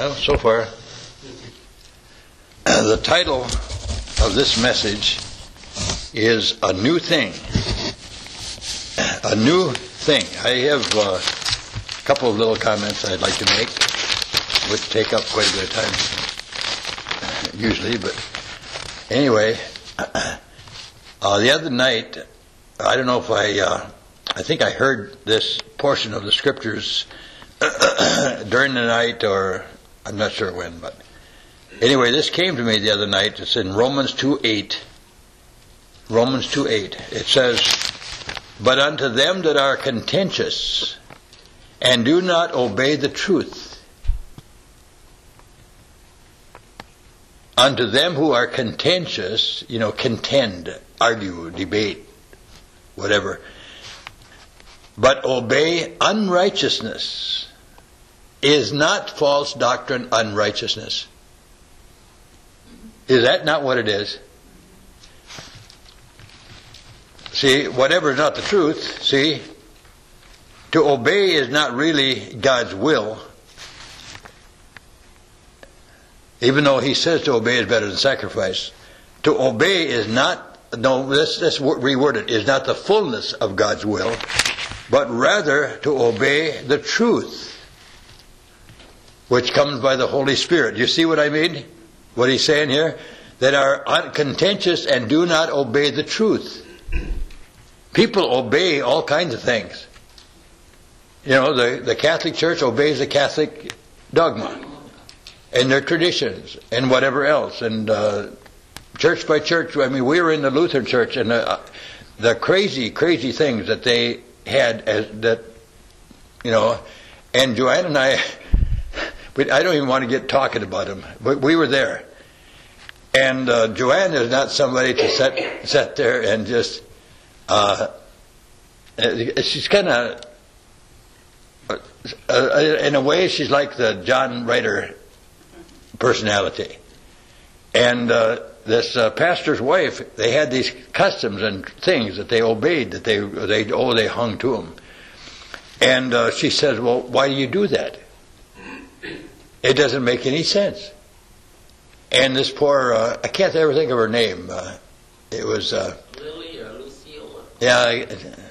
Well, so far, the title of this message is A New Thing. A new thing. I have a couple of little comments I'd like to make, which take up quite a bit of time, usually, but anyway, the other night, I don't know if I think I heard this portion of the scriptures during the night, or I'm not sure when, but anyway, this came to me the other night. It's in Romans 2:8. Romans 2:8. It says, "But unto them that are contentious, and do not obey the truth, unto them who are contentious," contend, argue, debate, whatever, "but obey unrighteousness." Is not false doctrine unrighteousness? Is that not what it is? See, whatever is not the truth, see, to obey is not really God's will. Even though He says to obey is better than sacrifice. To obey is not, let's reword it, is not the fullness of God's will, but rather to obey the truth, which comes by the Holy Spirit. You see what I mean? What he's saying here? That are contentious and do not obey the truth. People obey all kinds of things. The Catholic Church obeys the Catholic dogma and their traditions and whatever else. And church by church, we were in the Lutheran Church, and the crazy things that they had and Joanne and I don't even want to get talking about them, but we were there. And Joanne is not somebody to sit there and just, she's kind of, in a way, she's like the John Rider personality. And this pastor's wife, they had these customs and things that they obeyed, that they hung to them. And she says, "Well, why do you do that? It doesn't make any sense." And this poor, I can't ever think of her name. It was Lily or Lucille. Yeah,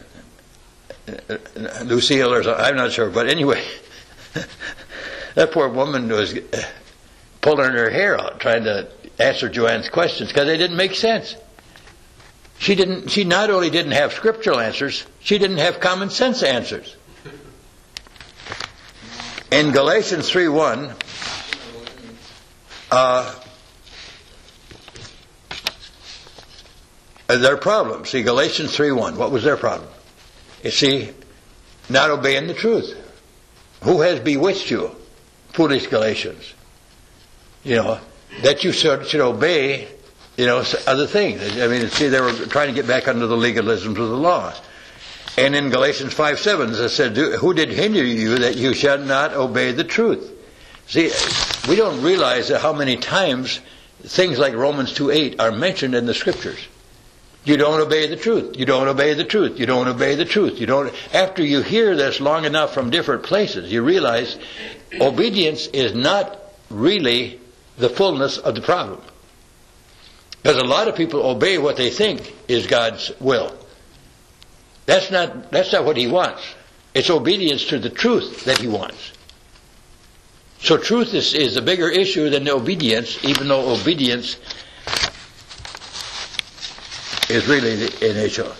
Lucille or something. I'm not sure, but anyway, that poor woman was pulling her hair out trying to answer Joanne's questions because they didn't make sense. She not only didn't have scriptural answers, she didn't have common sense answers. In Galatians 3:1, their problem. See, Galatians 3:1, what was their problem? You see, not obeying the truth. Who has bewitched you? Foolish Galatians. That you should obey, other things. See, they were trying to get back under the legalisms of the law. And in Galatians 5:7, it said, "Who did hinder you that you should not obey the truth?" See, we don't realize how many times things like Romans 2:8 are mentioned in the Scriptures. You don't obey the truth. You don't obey the truth. You don't obey the truth. After you hear this long enough from different places, you realize obedience is not really the fullness of the problem. Because a lot of people obey what they think is God's will. That's not what He wants. It's obedience to the truth that He wants. So truth is a bigger issue than the obedience, even though obedience is really an issue.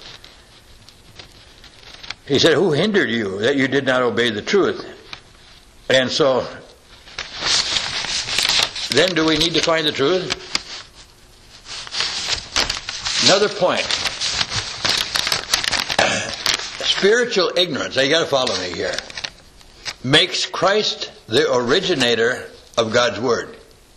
He said, "Who hindered you that you did not obey the truth?" And so, then do we need to find the truth? Another point. Spiritual ignorance, now you got to follow me here, makes Christ the originator of God's Word.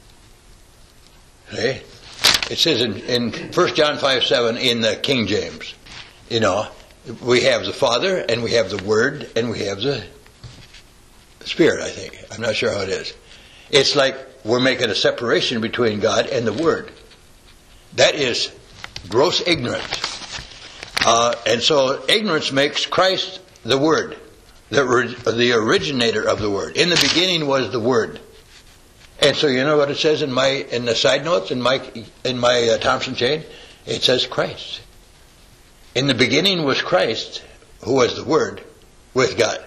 See? It says in 1 John 5:7 in the King James, we have the Father, and we have the Word, and we have the Spirit, I think. I'm not sure how it is. It's like we're making a separation between God and the Word. That is gross ignorance. And so ignorance makes Christ the Word, the originator of the Word. In the beginning was the Word. And so you know what it says in the side notes in my Thompson chain? It says Christ. In the beginning was Christ, who was the Word, with God.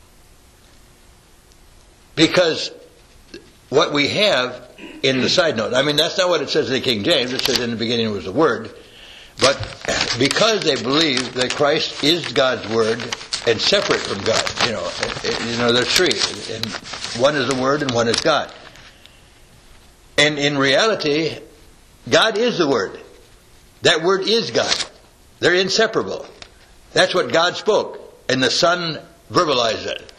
Because what we have in the side note, I mean, that's not what it says in the King James. It says in the beginning was the Word. But because they believe that Christ is God's Word and separate from God, there's three. And one is the Word and one is God. And in reality, God is the Word. That Word is God. They're inseparable. That's what God spoke. And the Son vocalized it.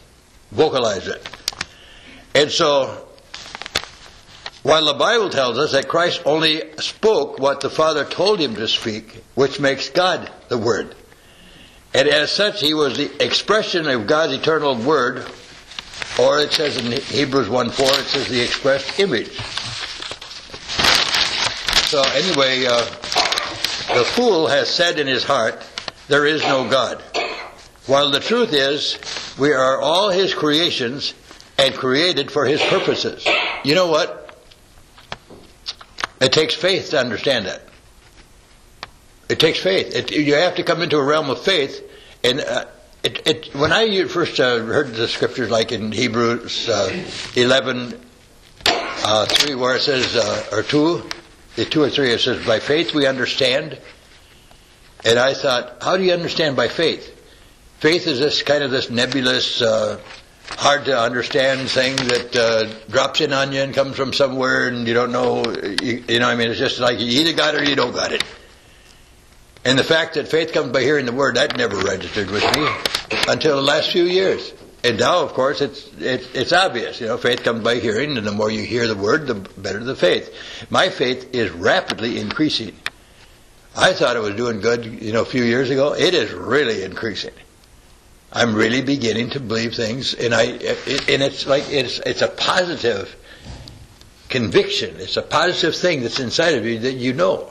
And so, while the Bible tells us that Christ only spoke what the Father told him to speak, which makes God the Word. And as such, he was the expression of God's eternal Word, or it says in Hebrews 1:4, it says the expressed image. So anyway, the fool has said in his heart, there is no God. While the truth is, we are all His creations and created for His purposes. You know what? It takes faith to understand that. It takes faith. You have to come into a realm of faith. And when I first heard the scriptures, like in Hebrews 11:3, where it says, or 2 or 3, it says, by faith we understand. And I thought, how do you understand by faith? Faith is this kind of this nebulous, hard to understand thing that drops in on you and comes from somewhere and you don't know, it's just like you either got it or you don't got it. And the fact that faith comes by hearing the Word, that never registered with me until the last few years. And now, of course, it's obvious. Faith comes by hearing, and the more you hear the Word, the better the faith. My faith is rapidly increasing. I thought it was doing good, a few years ago. It is really increasing. I'm really beginning to believe things, and it's like it's a positive conviction. It's a positive thing that's inside of you that you know.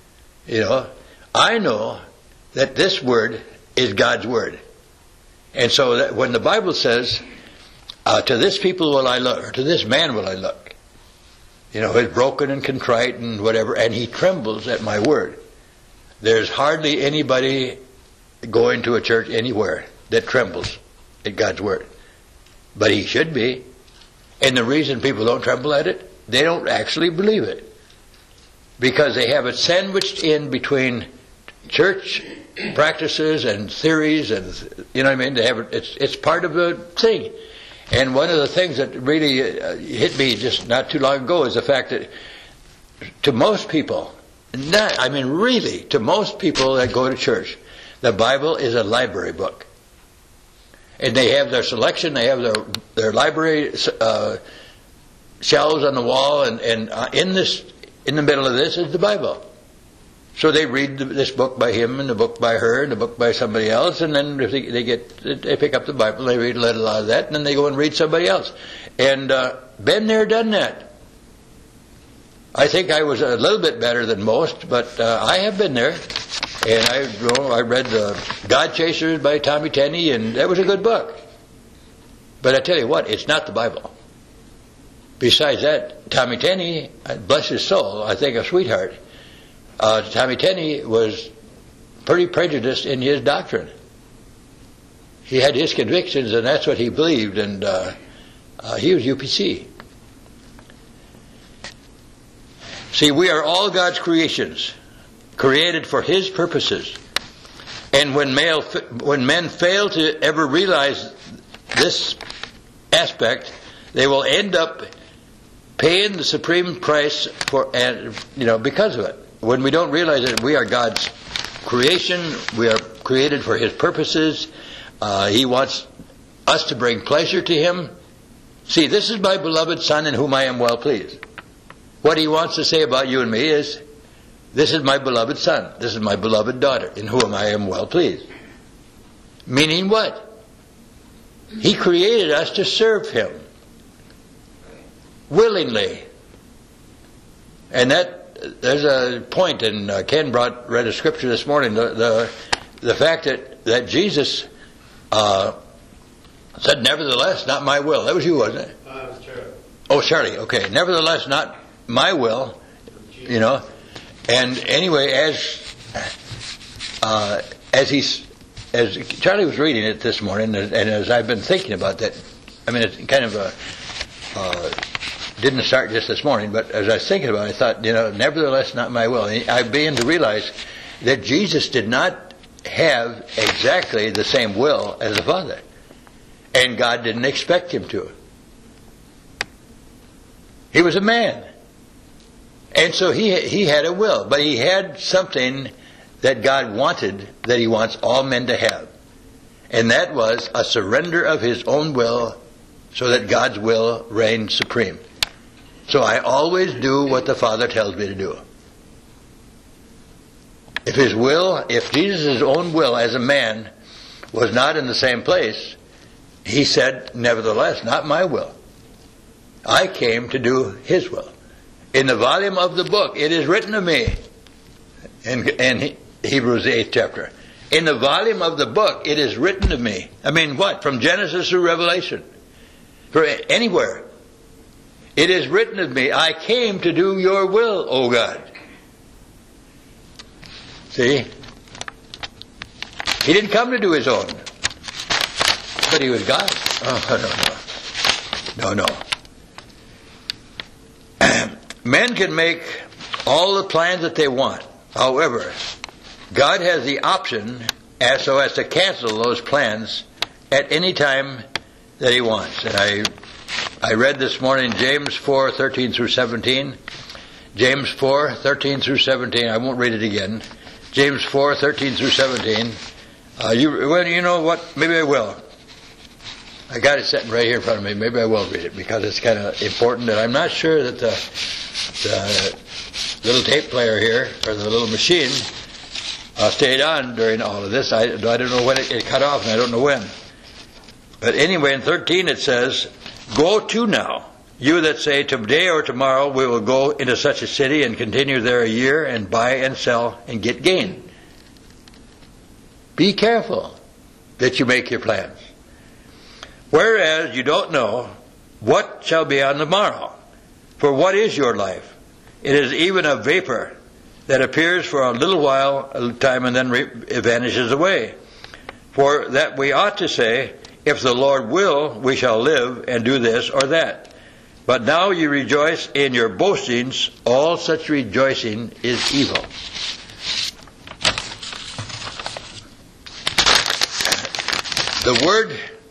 I know that this Word is God's Word. And so that when the Bible says, to this people will I look, or to this man will I look, he's broken and contrite and whatever, and he trembles at my word. There's hardly anybody going to a church anywhere that trembles at God's word. But he should be. And the reason people don't tremble at it, they don't actually believe it. Because they have it sandwiched in between church practices and theories, and they have it. It's part of the thing. And one of the things that really hit me just not too long ago is the fact that to most people, to most people that go to church, the Bible is a library book. And they have their selection, they have their library shelves on the wall, and in the middle of this is the Bible. So they read this book by him, and the book by her, and the book by somebody else, and then if they pick up the Bible, they read a little of that, and then they go and read somebody else. And been there, done that. I think I was a little bit better than most, but I have been there. And I read God Chasers by Tommy Tenney, and that was a good book. But I tell you what, it's not the Bible. Besides that, Tommy Tenney, bless his soul, I think a sweetheart, Tommy Tenney was pretty prejudiced in his doctrine. He had his convictions, and that's what he believed, and he was UPC. See, we are all God's creations, created for His purposes. And when men fail to ever realize this aspect, they will end up paying the supreme price because of it. When we don't realize that we are God's creation, we are created for His purposes. He wants us to bring pleasure to Him. See, this is my beloved Son in whom I am well pleased. What He wants to say about you and me is, this is my beloved Son, this is my beloved daughter, in whom I am well pleased. Meaning what? He created us to serve Him. Willingly. And there's a point, and Ken read a scripture this morning, the fact that Jesus said, nevertheless, not my will. That was you, wasn't it? That was true. Oh, Charlie, okay. Nevertheless, not my will, you know. And anyway, as Charlie was reading it this morning, and as I've been thinking about that, I mean, it kind of didn't start just this morning, but as I was thinking about it, I thought, you know, nevertheless, not my will. And I began to realize that Jesus did not have exactly the same will as the Father. And God didn't expect him to. He was a man. And so he had a will, but he had something that God wanted, that he wants all men to have. And that was a surrender of his own will so that God's will reigns supreme. So I always do what the Father tells me to do. If Jesus' own will as a man was not in the same place, he said, nevertheless, not my will. I came to do his will. In the volume of the book, it is written of me, in Hebrews the 8th chapter. In the volume of the book, it is written of me. I mean, what? From Genesis to Revelation. For anywhere. It is written of me, I came to do your will, O God. See? He didn't come to do his own. But he was God. Oh, no. Men can make all the plans that they want. However, God has the option as to cancel those plans at any time that he wants. And I read this morning James 4:13 through 17. James 4:13 through 17. I won't read it again. James 4:13 through 17. You know what? Maybe I will. I got it sitting right here in front of me. Maybe I will read it because it's kind of important. And I'm not sure that the little tape player here, or the little machine, stayed on during all of this. I don't know when it cut off, and I don't know when. But anyway, in 13 it says, "Go to now, you that say, today or tomorrow we will go into such a city and continue there a year and buy and sell and get gain." Be careful that you make your plans. Whereas you don't know what shall be on the morrow. For what is your life? It is even a vapor that appears for a little while, a time, and then it vanishes away. For that we ought to say, if the Lord will, we shall live and do this or that. But now you rejoice in your boastings. All such rejoicing is evil. The word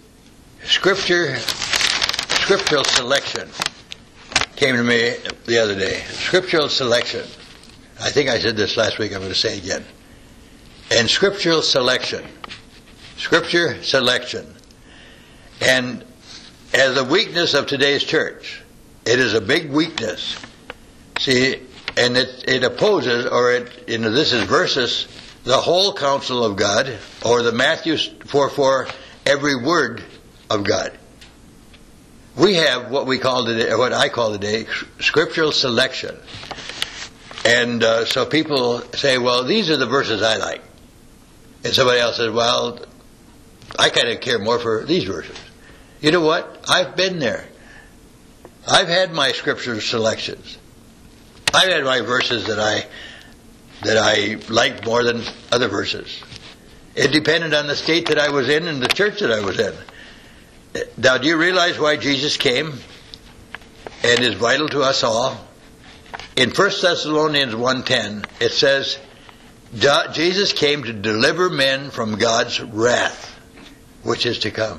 scriptural selection came to me the other day. Scriptural selection. I think I said this last week, I'm going to say it again. And scriptural selection. Scripture selection. And as a weakness of today's church, it is a big weakness. See, and it opposes, this is versus the whole counsel of God, or the Matthew 4:4, every word of God. We have what we call today, or what I call today, scriptural selection. And so people say, well, these are the verses I like. And somebody else says, well, I kind of care more for these verses. You know what? I've been there. I've had my scripture selections. I've had my verses that I liked more than other verses. It depended on the state that I was in and the church that I was in. Now, do you realize why Jesus came and is vital to us all? In 1 Thessalonians 1:10, it says, Jesus came to deliver men from God's wrath, which is to come.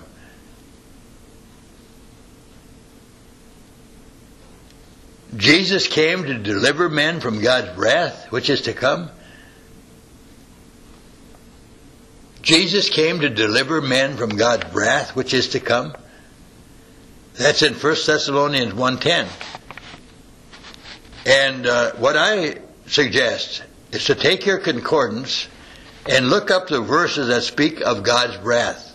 Jesus came to deliver men from God's wrath, which is to come. Jesus came to deliver men from God's wrath, which is to come. That's in 1 Thessalonians 1:10. And what I suggest is to take your concordance and look up the verses that speak of God's wrath.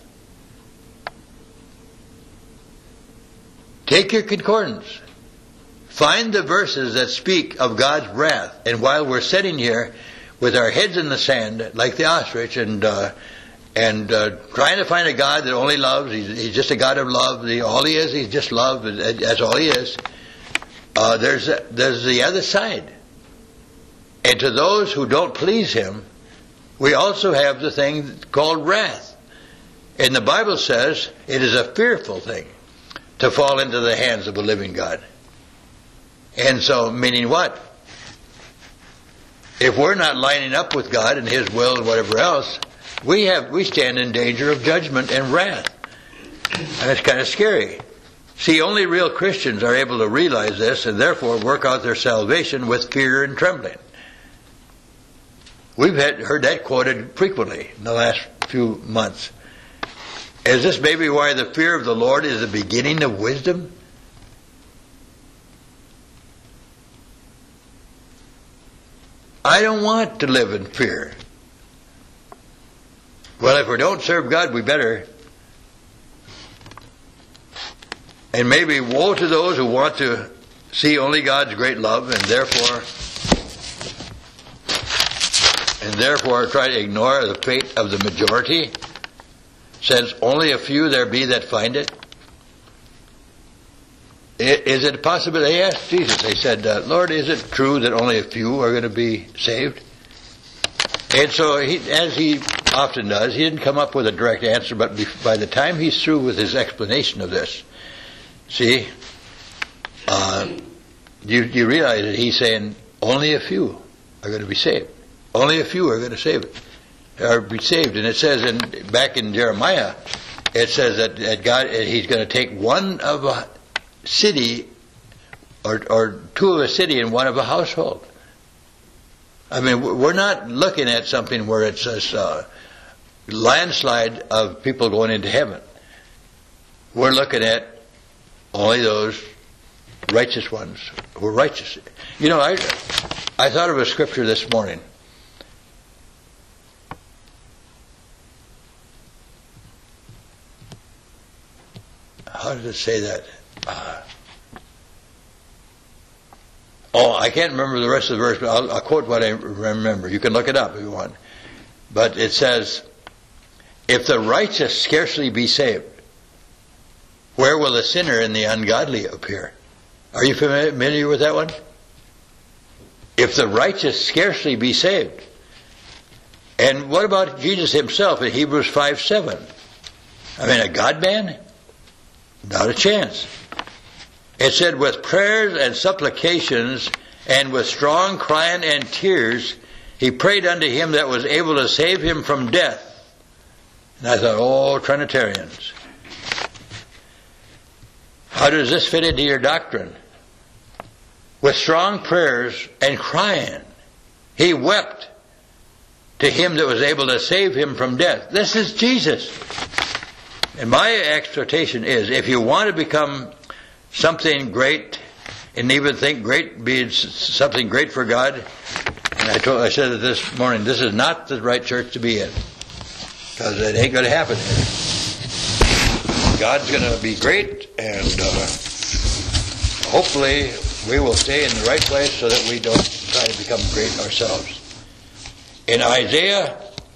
Take your concordance. Find the verses that speak of God's wrath. And while we're sitting here with our heads in the sand, like the ostrich, and and trying to find a God that only loves. He's just a God of love. All he is, he's just love. That's all he is. There's the other side. And to those who don't please him, we also have the thing called wrath. And the Bible says it is a fearful thing to fall into the hands of a living God. And so, meaning what? If we're not lining up with God and his will and whatever else, we stand in danger of judgment and wrath. And it's kind of scary. See, only real Christians are able to realize this and therefore work out their salvation with fear and trembling. We've heard that quoted frequently in the last few months. Is this maybe why the fear of the Lord is the beginning of wisdom? I don't want to live in fear. Well, if we don't serve God, we better. And maybe woe to those who want to see only God's great love and therefore try to ignore the fate of the majority, since only a few there be that find it. Is it possible? They asked Jesus, they said, Lord, is it true that only a few are going to be saved? And so, as he often does, he didn't come up with a direct answer, but by the time he's through with his explanation of this, see, you realize that he's saying only a few are going to be saved. Only a few are going to save it, or be saved. And it says back in Jeremiah, it says that God, he's going to take one of a city, or two of a city and one of a household. I mean, we're not looking at something where it's this landslide of people going into heaven. We're looking at only those righteous ones who are righteous. You know, I thought of a scripture this morning. How did it say that? I can't remember the rest of the verse, but I'll quote what I remember. You can look it up if you want. But it says, if the righteous scarcely be saved, where will the sinner and the ungodly appear? Are you familiar with that one? If the righteous scarcely be saved. And what about Jesus himself in Hebrews 5:7? I mean, a God-man? Not a chance. It said, with prayers and supplications and with strong crying and tears, he prayed unto him that was able to save him from death. And I thought, Trinitarians. How does this fit into your doctrine? With strong prayers and crying, he wept to him that was able to save him from death. This is Jesus. And my exhortation is, if you want to become something great, and even think great, be something great for God, and I said it this morning, this is not the right church to be in, because it ain't going to happen here. God's going to be great, and hopefully we will stay in the right place so that we don't try to become great ourselves. In Isaiah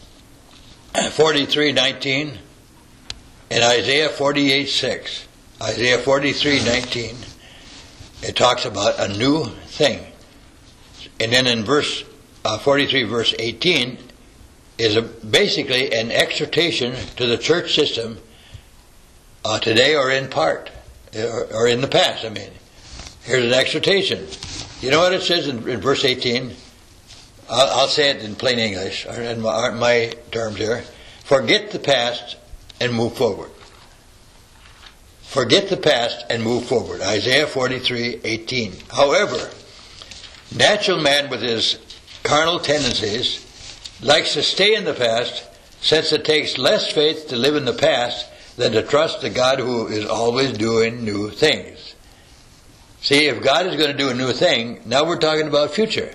43:19 and Isaiah 48:6, Isaiah 43:19, it talks about a new thing. And then in verse 43, verse 18, is basically an exhortation to the church system today, or in part, or in the past. I mean, here's an exhortation. You know what it says in verse 18? I'll say it in plain English, or in my terms here. Forget the past and move forward. Forget the past and move forward. Isaiah 43:18. However, natural man with his carnal tendencies likes to stay in the past, since it takes less faith to live in the past than to trust the God who is always doing new things. See, if God is going to do a new thing, now we're talking about future.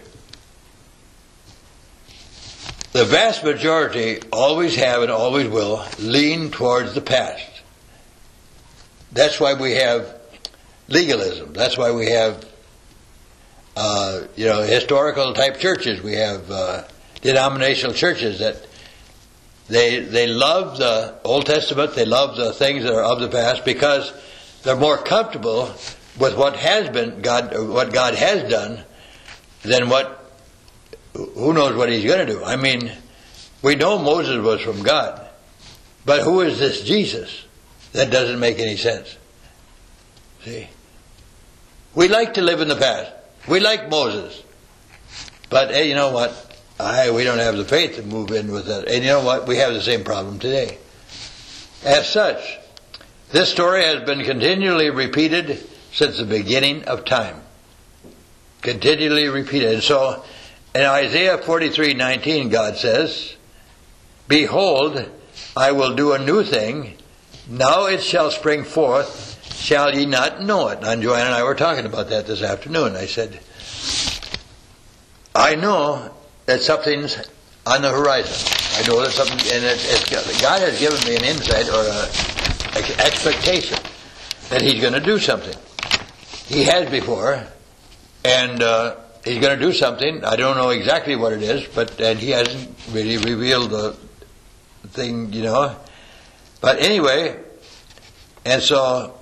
The vast majority always have and always will lean towards the past. That's why we have legalism. That's why we have, historical type churches. We have denominational churches that They love the Old Testament. They love the things that are of the past because they're more comfortable with what has been what God has done, than who knows what He's going to do. I mean, we know Moses was from God, but who is this Jesus? That doesn't make any sense. See, we like to live in the past. We like Moses, but hey, you know what? We don't have the faith to move in with that. And you know what? We have the same problem today. As such, this story has been continually repeated since the beginning of time. Continually repeated. And so, in Isaiah 43:19, God says, "Behold, I will do a new thing. Now it shall spring forth. Shall ye not know it?" And Joanne and I were talking about that this afternoon. I said, I know that something's on the horizon. I know that something, and God has given me an insight or an expectation that He's going to do something. He has before, and He's going to do something. I don't know exactly what it is, and He hasn't really revealed the thing, you know. But anyway, and so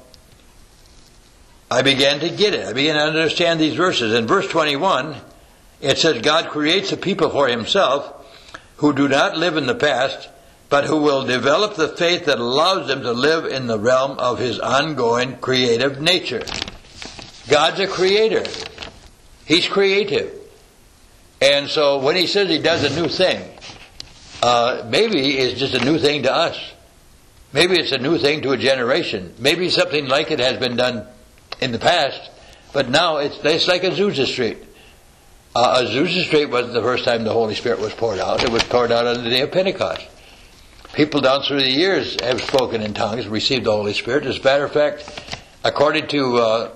I began to get it. I began to understand these verses. In verse 21, it says, God creates a people for Himself who do not live in the past, but who will develop the faith that allows them to live in the realm of His ongoing creative nature. God's a creator. He's creative. And so when He says He does a new thing, maybe it's just a new thing to us. Maybe it's a new thing to a generation. Maybe something like it has been done in the past, but now it's like Azusa Street. Azusa Street wasn't the first time the Holy Spirit was poured out. It was poured out on the day of Pentecost. People down through the years have spoken in tongues, received the Holy Spirit. As a matter of fact, according to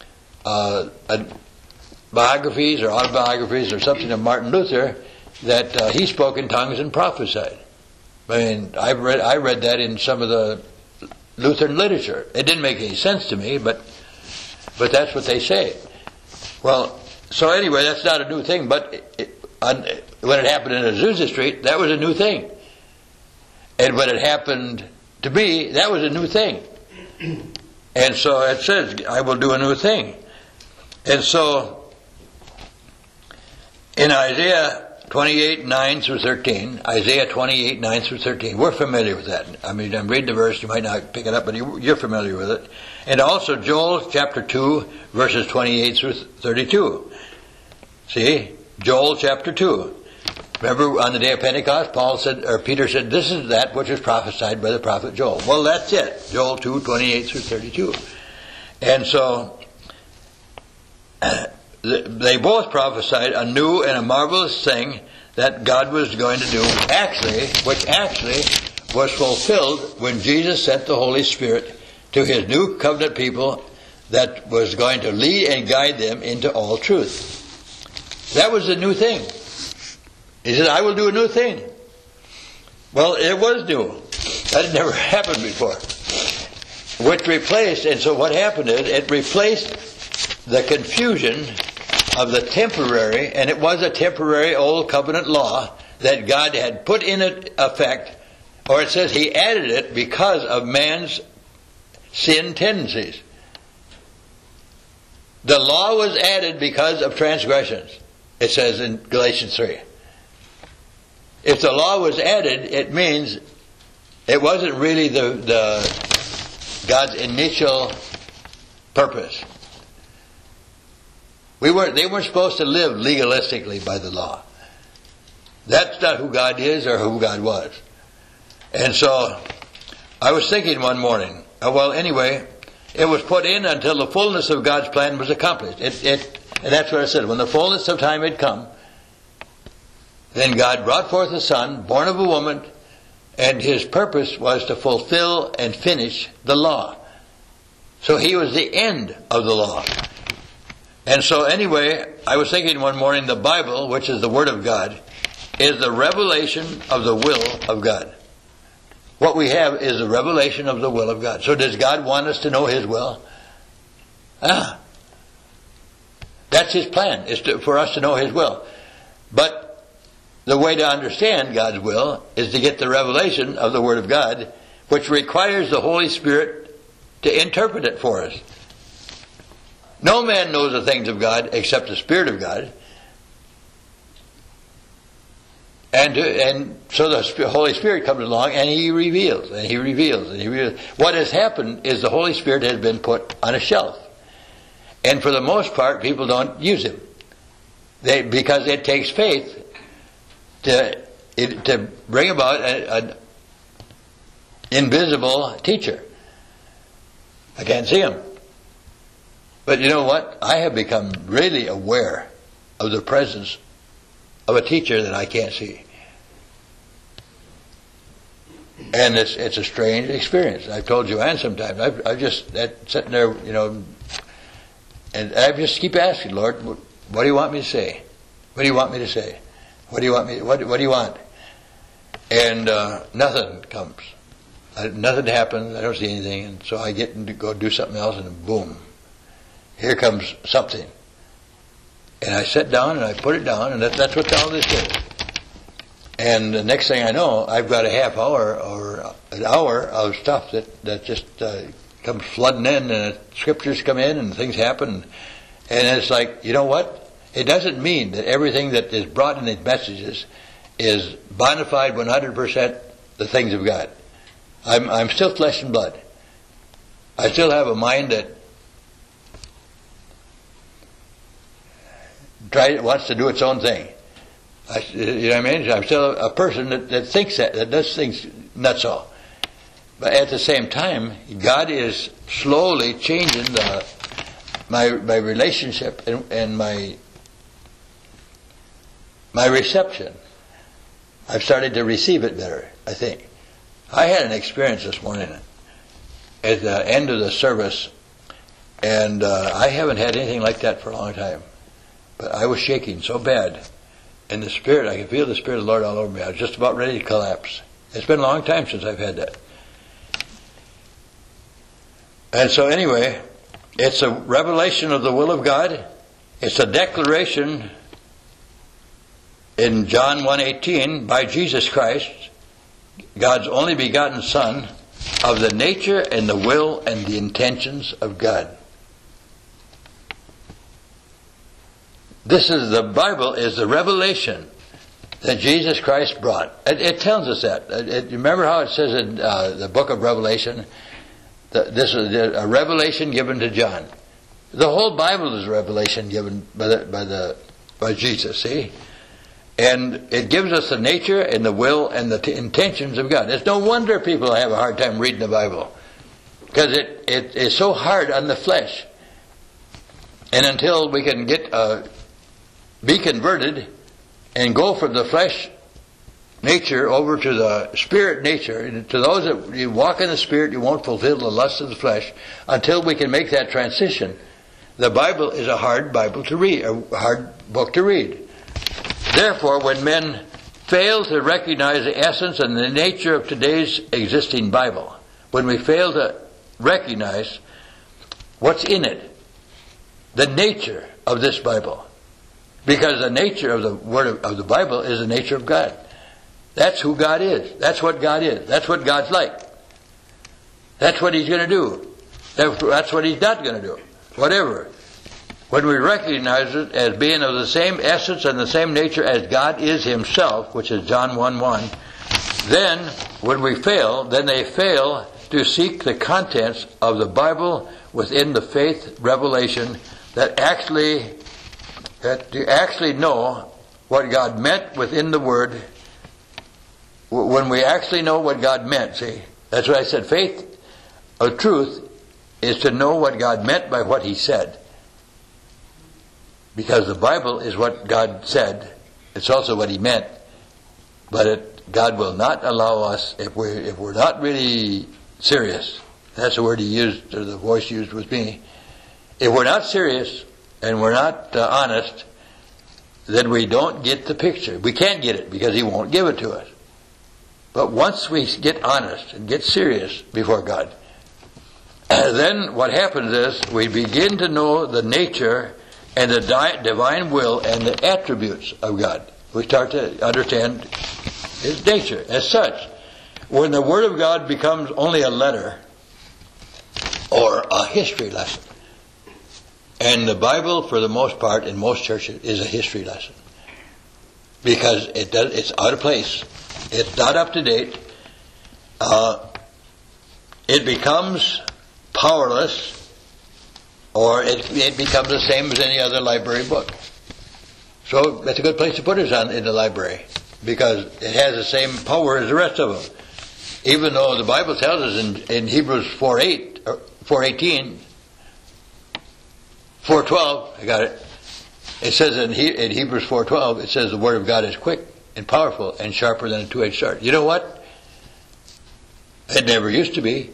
biographies or autobiographies or something of Martin Luther, that he spoke in tongues and prophesied. I mean, I read that in some of the Lutheran literature. It didn't make any sense to me, but that's what they say. Well, so anyway, that's not a new thing, but when it happened in Azusa Street, that was a new thing. And when it happened to me, that was a new thing. And so it says, I will do a new thing. And so, in Isaiah 28:9 through 13, Isaiah 28:9 through 13, we're familiar with that. I mean, I'm reading the verse, you might not pick it up, but you're familiar with it. And also Joel chapter 2, verses 28 through 32. See? Joel chapter 2. Remember on the day of Pentecost, Peter said, this is that which is prophesied by the prophet Joel. Well, that's it. Joel 2, 28 through 32. And so, they both prophesied a new and a marvelous thing that God was going to do, which actually was fulfilled when Jesus sent the Holy Spirit to His new covenant people that was going to lead and guide them into all truth. That was the new thing. He said, I will do a new thing. Well, it was new. That had never happened before. Which replaced, and so what happened is, it replaced the confusion of the temporary, and it was a temporary old covenant law that God had put in effect, or it says He added it because of man's sin tendencies. The law was added because of transgressions, it says in Galatians 3. If the law was added, it means it wasn't really God's initial purpose. They weren't supposed to live legalistically by the law. That's not who God is or who God was. And so, I was thinking one morning, anyway, it was put in until the fullness of God's plan was accomplished. And that's what I said. When the fullness of time had come, then God brought forth a Son, born of a woman, and His purpose was to fulfill and finish the law. So He was the end of the law. And so anyway, I was thinking one morning, the Bible, which is the Word of God, is the revelation of the will of God. What we have is the revelation of the will of God. So does God want us to know His will? That's His plan, is for us to know His will. But the way to understand God's will is to get the revelation of the Word of God, which requires the Holy Spirit to interpret it for us. No man knows the things of God except the Spirit of God. And so the Holy Spirit comes along and He reveals, and He reveals, and He reveals. What has happened is the Holy Spirit has been put on a shelf. And for the most part, people don't use Him. Because it takes faith to bring about an invisible teacher. I can't see Him. But you know what? I have become really aware of the presence of a teacher that I can't see. And it's a strange experience. I've told Joanne sometimes. I've just sitting there, and I just keep asking, Lord, what do you want me to say? What do you want me to say? What do you want me? What do you want? And nothing comes. Nothing happens. I don't see anything, and so I get to go do something else, and boom, here comes something. And I sit down and I put it down, and that's what all this is. And the next thing I know, I've got a half hour or an hour of stuff that just comes flooding in, and scriptures come in, and things happen. And it's like, you know what? It doesn't mean that everything that is brought in these messages is bona fide 100% the things of God. I'm still flesh and blood. I still have a mind that wants to do its own thing. You know what I mean? I'm still a person that thinks that does things nutso. But at the same time, God is slowly changing my relationship and my reception. I've started to receive it better, I think. I had an experience this morning at the end of the service, and I haven't had anything like that for a long time. But I was shaking so bad in the Spirit. I could feel the Spirit of the Lord all over me. I was just about ready to collapse. It's been a long time since I've had that. And so anyway, it's a revelation of the will of God. It's a declaration in John 1:18 by Jesus Christ, God's only begotten Son, of the nature and the will and the intentions of God. The Bible is the revelation that Jesus Christ brought. It tells us that. Remember how it says in the book of Revelation, this is a revelation given to John. The whole Bible is a revelation given by Jesus, see? And it gives us the nature and the will and the intentions of God. It's no wonder people have a hard time reading the Bible, because it is so hard on the flesh. And until we can be converted and go from the flesh nature over to the spirit nature, and to those that you walk in the Spirit, you won't fulfill the lust of the flesh. Until we can make that transition, the Bible is a hard Bible to read, a hard book to read. Therefore, when men fail to recognize the essence and the nature of today's existing Bible, when we fail to recognize what's in it, the nature of this Bible, because the nature of the Word of the Bible is the nature of God. That's who God is. That's what God is. That's what God's like. That's what He's going to do. That's what He's not going to do. Whatever. When we recognize it as being of the same essence and the same nature as God is Himself, which is John 1:1, then when we fail, then they fail to seek the contents of the Bible within the faith revelation that you actually know what God meant within the Word. When we actually know what God meant, see, that's what I said. Faith of truth is to know what God meant by what He said. Because the Bible is what God said. It's also what He meant. But God will not allow us, if we're not really serious. That's the word He used, or the voice used with me. If we're not serious and we're not honest, then we don't get the picture. We can't get it because He won't give it to us. But once we get honest and get serious before God, then what happens is we begin to know the nature and the divine will and the attributes of God. we start to understand His nature. As such, when the Word of God becomes only a letter or a history lesson, and the Bible, for the most part, in most churches, is a history lesson, because it's out of place, it's not up to date, it becomes powerless, or it becomes the same as any other library book. So that's a good place to put it in the library, because it has the same power as the rest of them. Even though the Bible tells us in Hebrews 4:18, 4:12, I got it. It says in Hebrews 4:12, it says the Word of God is quick and powerful and sharper than a two-edged sword. You know what? It never used to be.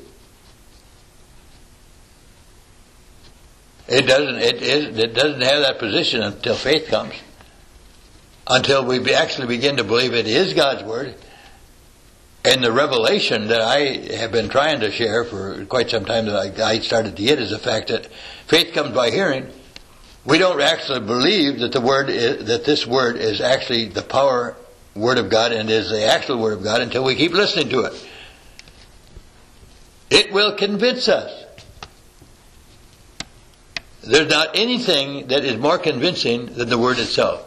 It doesn't have that position until faith comes. Until we actually begin to believe it is God's Word. And the revelation that I have been trying to share for quite some time, that I started to get, is the fact that faith comes by hearing. We don't actually believe that this Word is actually the power Word of God and is the actual Word of God until we keep listening to it. It will convince us. There's not anything that is more convincing than the Word itself.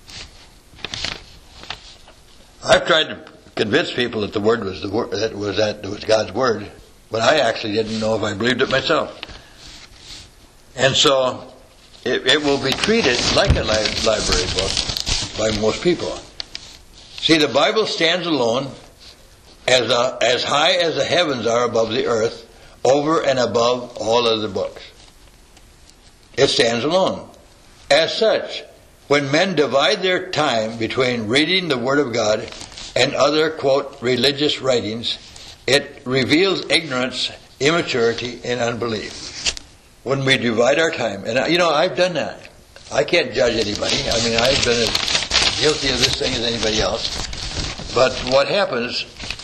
I've tried to convince people that the Word was was God's Word, but I actually didn't know if I believed it myself. And so it will be treated like a library book by most people. See, the Bible stands alone as high as the heavens are above the earth, over and above all other books. It stands alone. As such, when men divide their time between reading the Word of God and other, quote, religious writings, it reveals ignorance, immaturity, and unbelief. When we divide our time, and I've done that. I can't judge anybody. I mean, I've been as guilty of this thing as anybody else. But what happens,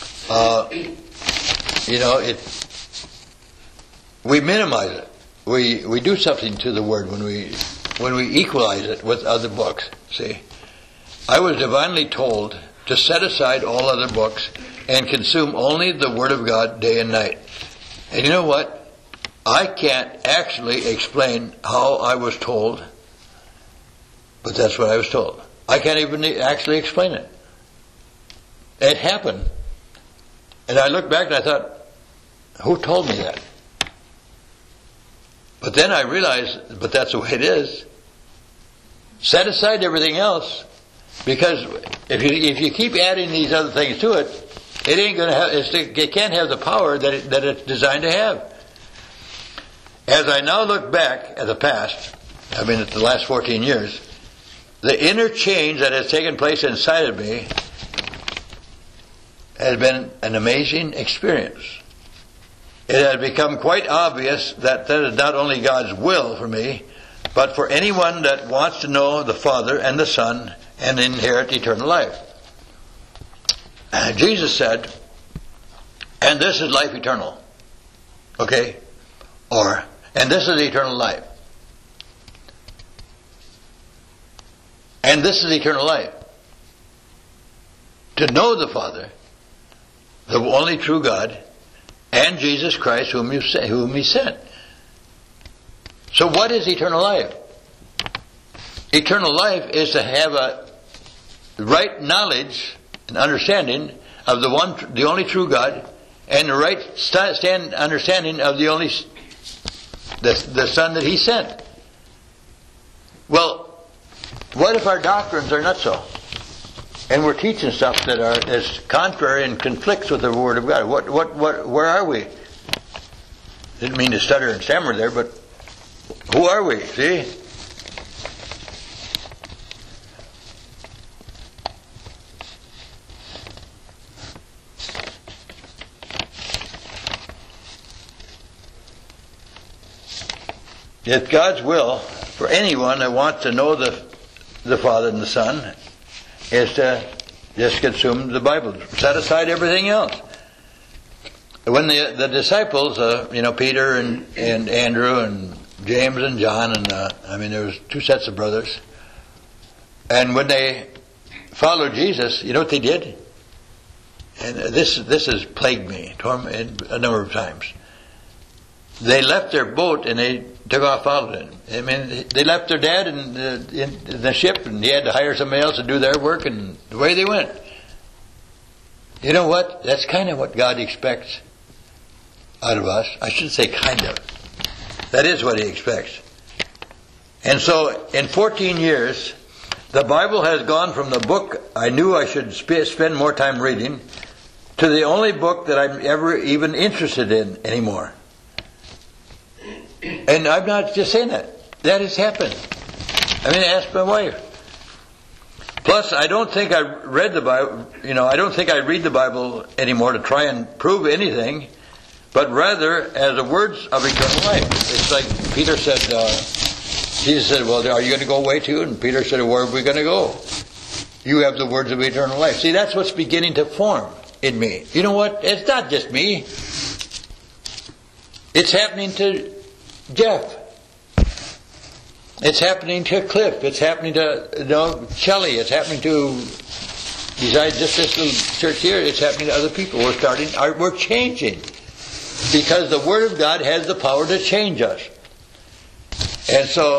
we minimize it. We do something to the Word when we equalize it with other books. See, I was divinely told to set aside all other books and consume only the Word of God day and night. And you know what? I can't actually explain how I was told, but that's what I was told. I can't even actually explain it. It happened. And I looked back and I thought, who told me that? But then I realized, but that's the way it is. Set aside everything else, because if you keep adding these other things to it, it ain't going to have. It can't have the power that it's designed to have. As I now look back at the past, at the last 14 years, the inner change that has taken place inside of me has been an amazing experience. It has become quite obvious that is not only God's will for me, but for anyone that wants to know the Father and the Son and inherit eternal life. Jesus said, and this is life eternal. Okay? And this is eternal life. And this is eternal life. To know the Father, the only true God, and Jesus Christ whom He sent. So what is eternal life? Eternal life is to have a right knowledge and understanding of the only true God, and the right understanding of the Son that He sent. Well, what if our doctrines are not so? And we're teaching stuff that is contrary and conflicts with the Word of God. Where are we? Didn't mean to stutter and stammer there, but who are we? See? It's God's will for anyone that wants to know the Father and the Son is to just consume the Bible, set aside everything else. When the disciples, Peter and Andrew and James and John, and there was two sets of brothers, and when they followed Jesus, you know what they did? And this has plagued me a number of times. They left their boat and they took off following him. I mean, they left their dad in the ship, and he had to hire somebody else to do their work, and away they went. You know what? That's kind of what God expects out of us. I shouldn't say kind of. That is what He expects. And so, in 14 years, the Bible has gone from the book I knew I should spend more time reading to the only book that I'm ever even interested in anymore. And I'm not just saying that. That has happened. I mean, ask my wife. Plus, I don't think I read the Bible, I don't think I read the Bible anymore to try and prove anything, but rather as the words of eternal life. It's like Peter said, Jesus said, well, are you going to go away too? And Peter said, where are we going to go? You have the words of eternal life. See, that's what's beginning to form in me. You know what? It's not just me. It's happening to Jeff. It's happening to Cliff. It's happening to Shelley. It's happening to, besides just this little church here, it's happening to other people. We're changing. Because the Word of God has the power to change us. And so,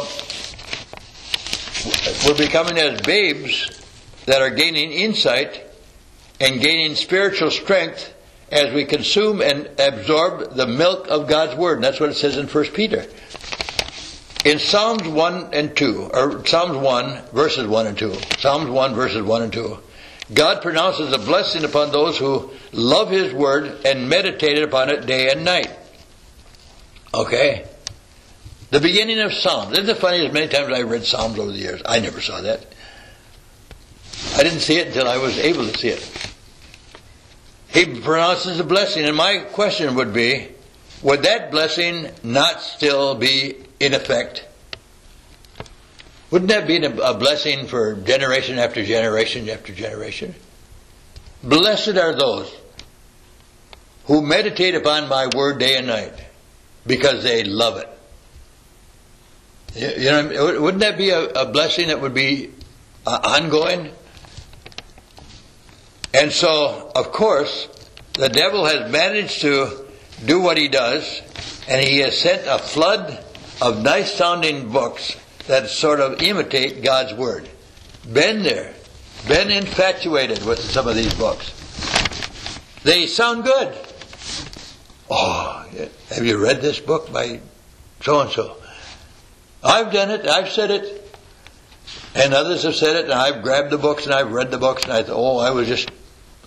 we're becoming as babes that are gaining insight and gaining spiritual strength as we consume and absorb the milk of God's Word. And that's what it says in 1 Peter. In Psalms 1 and 2, or Psalms 1 verses 1 and 2, Psalms 1 verses 1 and 2, God pronounces a blessing upon those who love His Word and meditate upon it day and night. Okay? The beginning of Psalms. Isn't it funny as many times I've read Psalms over the years? I never saw that. I didn't see it until I was able to see it. He pronounces a blessing, and my question would be, would that blessing not still be in effect? Wouldn't that be a blessing for generation after generation after generation? Blessed are those who meditate upon my word day and night because they love it. You know, wouldn't that be a blessing that would be ongoing? And so, of course, the devil has managed to do what he does, and he has sent a flood of nice-sounding books that sort of imitate God's Word. Been there. Been infatuated with some of these books. They sound good. Oh, have you read this book by so-and-so? I've done it. I've said it. And others have said it, and I've grabbed the books, and I've read the books, and I thought, I was just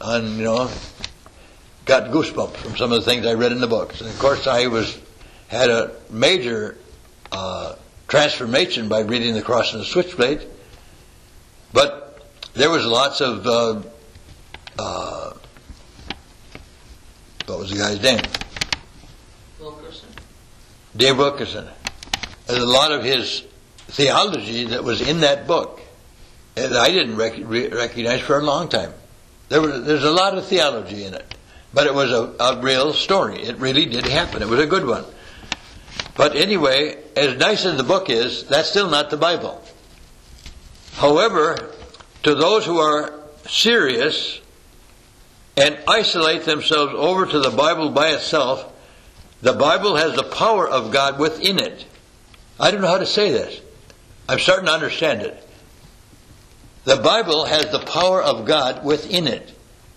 got goosebumps from some of the things I read in the books. And of course, I had a major transformation by reading The Cross and the Switchblade. But there was lots of what was the guy's name? Wilkerson. Dave Wilkerson. There's a lot of his theology that was in that book that I didn't recognize for a long time. There's a lot of theology in it. But it was a real story. It really did happen. It was a good one. But anyway, as nice as the book is, that's still not the Bible. However, to those who are serious and isolate themselves over to the Bible by itself, the Bible has the power of God within it. I don't know how to say this. I'm starting to understand it. The Bible has the power of God within it.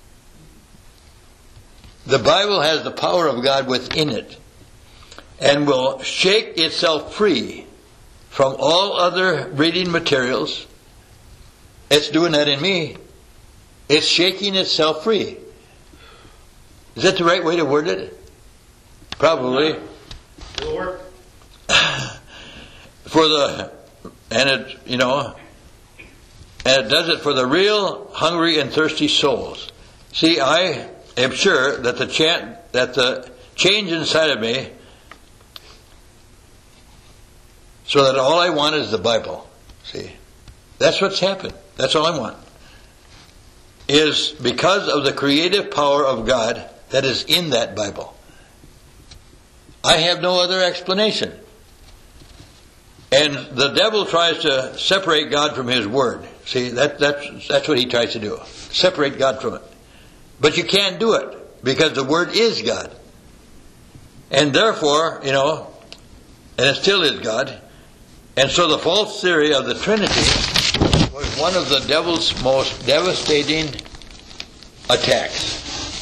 The Bible has the power of God within it and will shake itself free from all other reading materials. It's doing that in me. It's shaking itself free. Is that the right way to word it? Probably. It'll work. And it does it for the real hungry and thirsty souls. See, I am sure that the change inside of me, so that all I want is the Bible. See, that's what's happened. That's all I want. Is because of the creative power of God that is in that Bible. I have no other explanation. And the devil tries to separate God from His Word. See, that's what he tries to do. Separate God from it. But you can't do it, because the Word is God. And therefore, and it still is God. And so the false theory of the Trinity was one of the devil's most devastating attacks.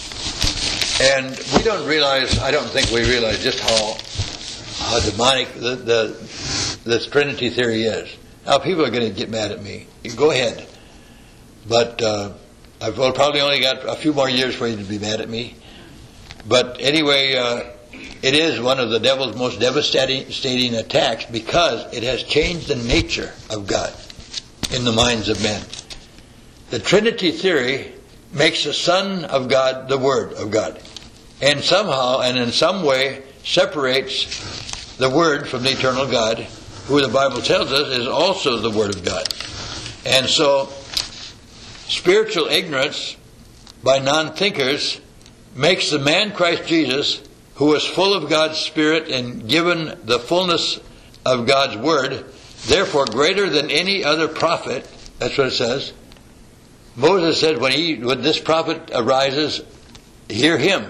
And we don't realize, I don't think we realize just how demonic this Trinity theory is. Now, people are going to get mad at me. You go ahead. But I've probably only got a few more years for you to be mad at me. But anyway, it is one of the devil's most devastating attacks, because it has changed the nature of God in the minds of men. The Trinity theory makes the Son of God the Word of God, and somehow and in some way separates the Word from the eternal God, who the Bible tells us is also the Word of God. And so spiritual ignorance by non-thinkers makes the man Christ Jesus, who was full of God's Spirit and given the fullness of God's Word, therefore greater than any other prophet. That's what it says. Moses said, when this prophet arises, hear him.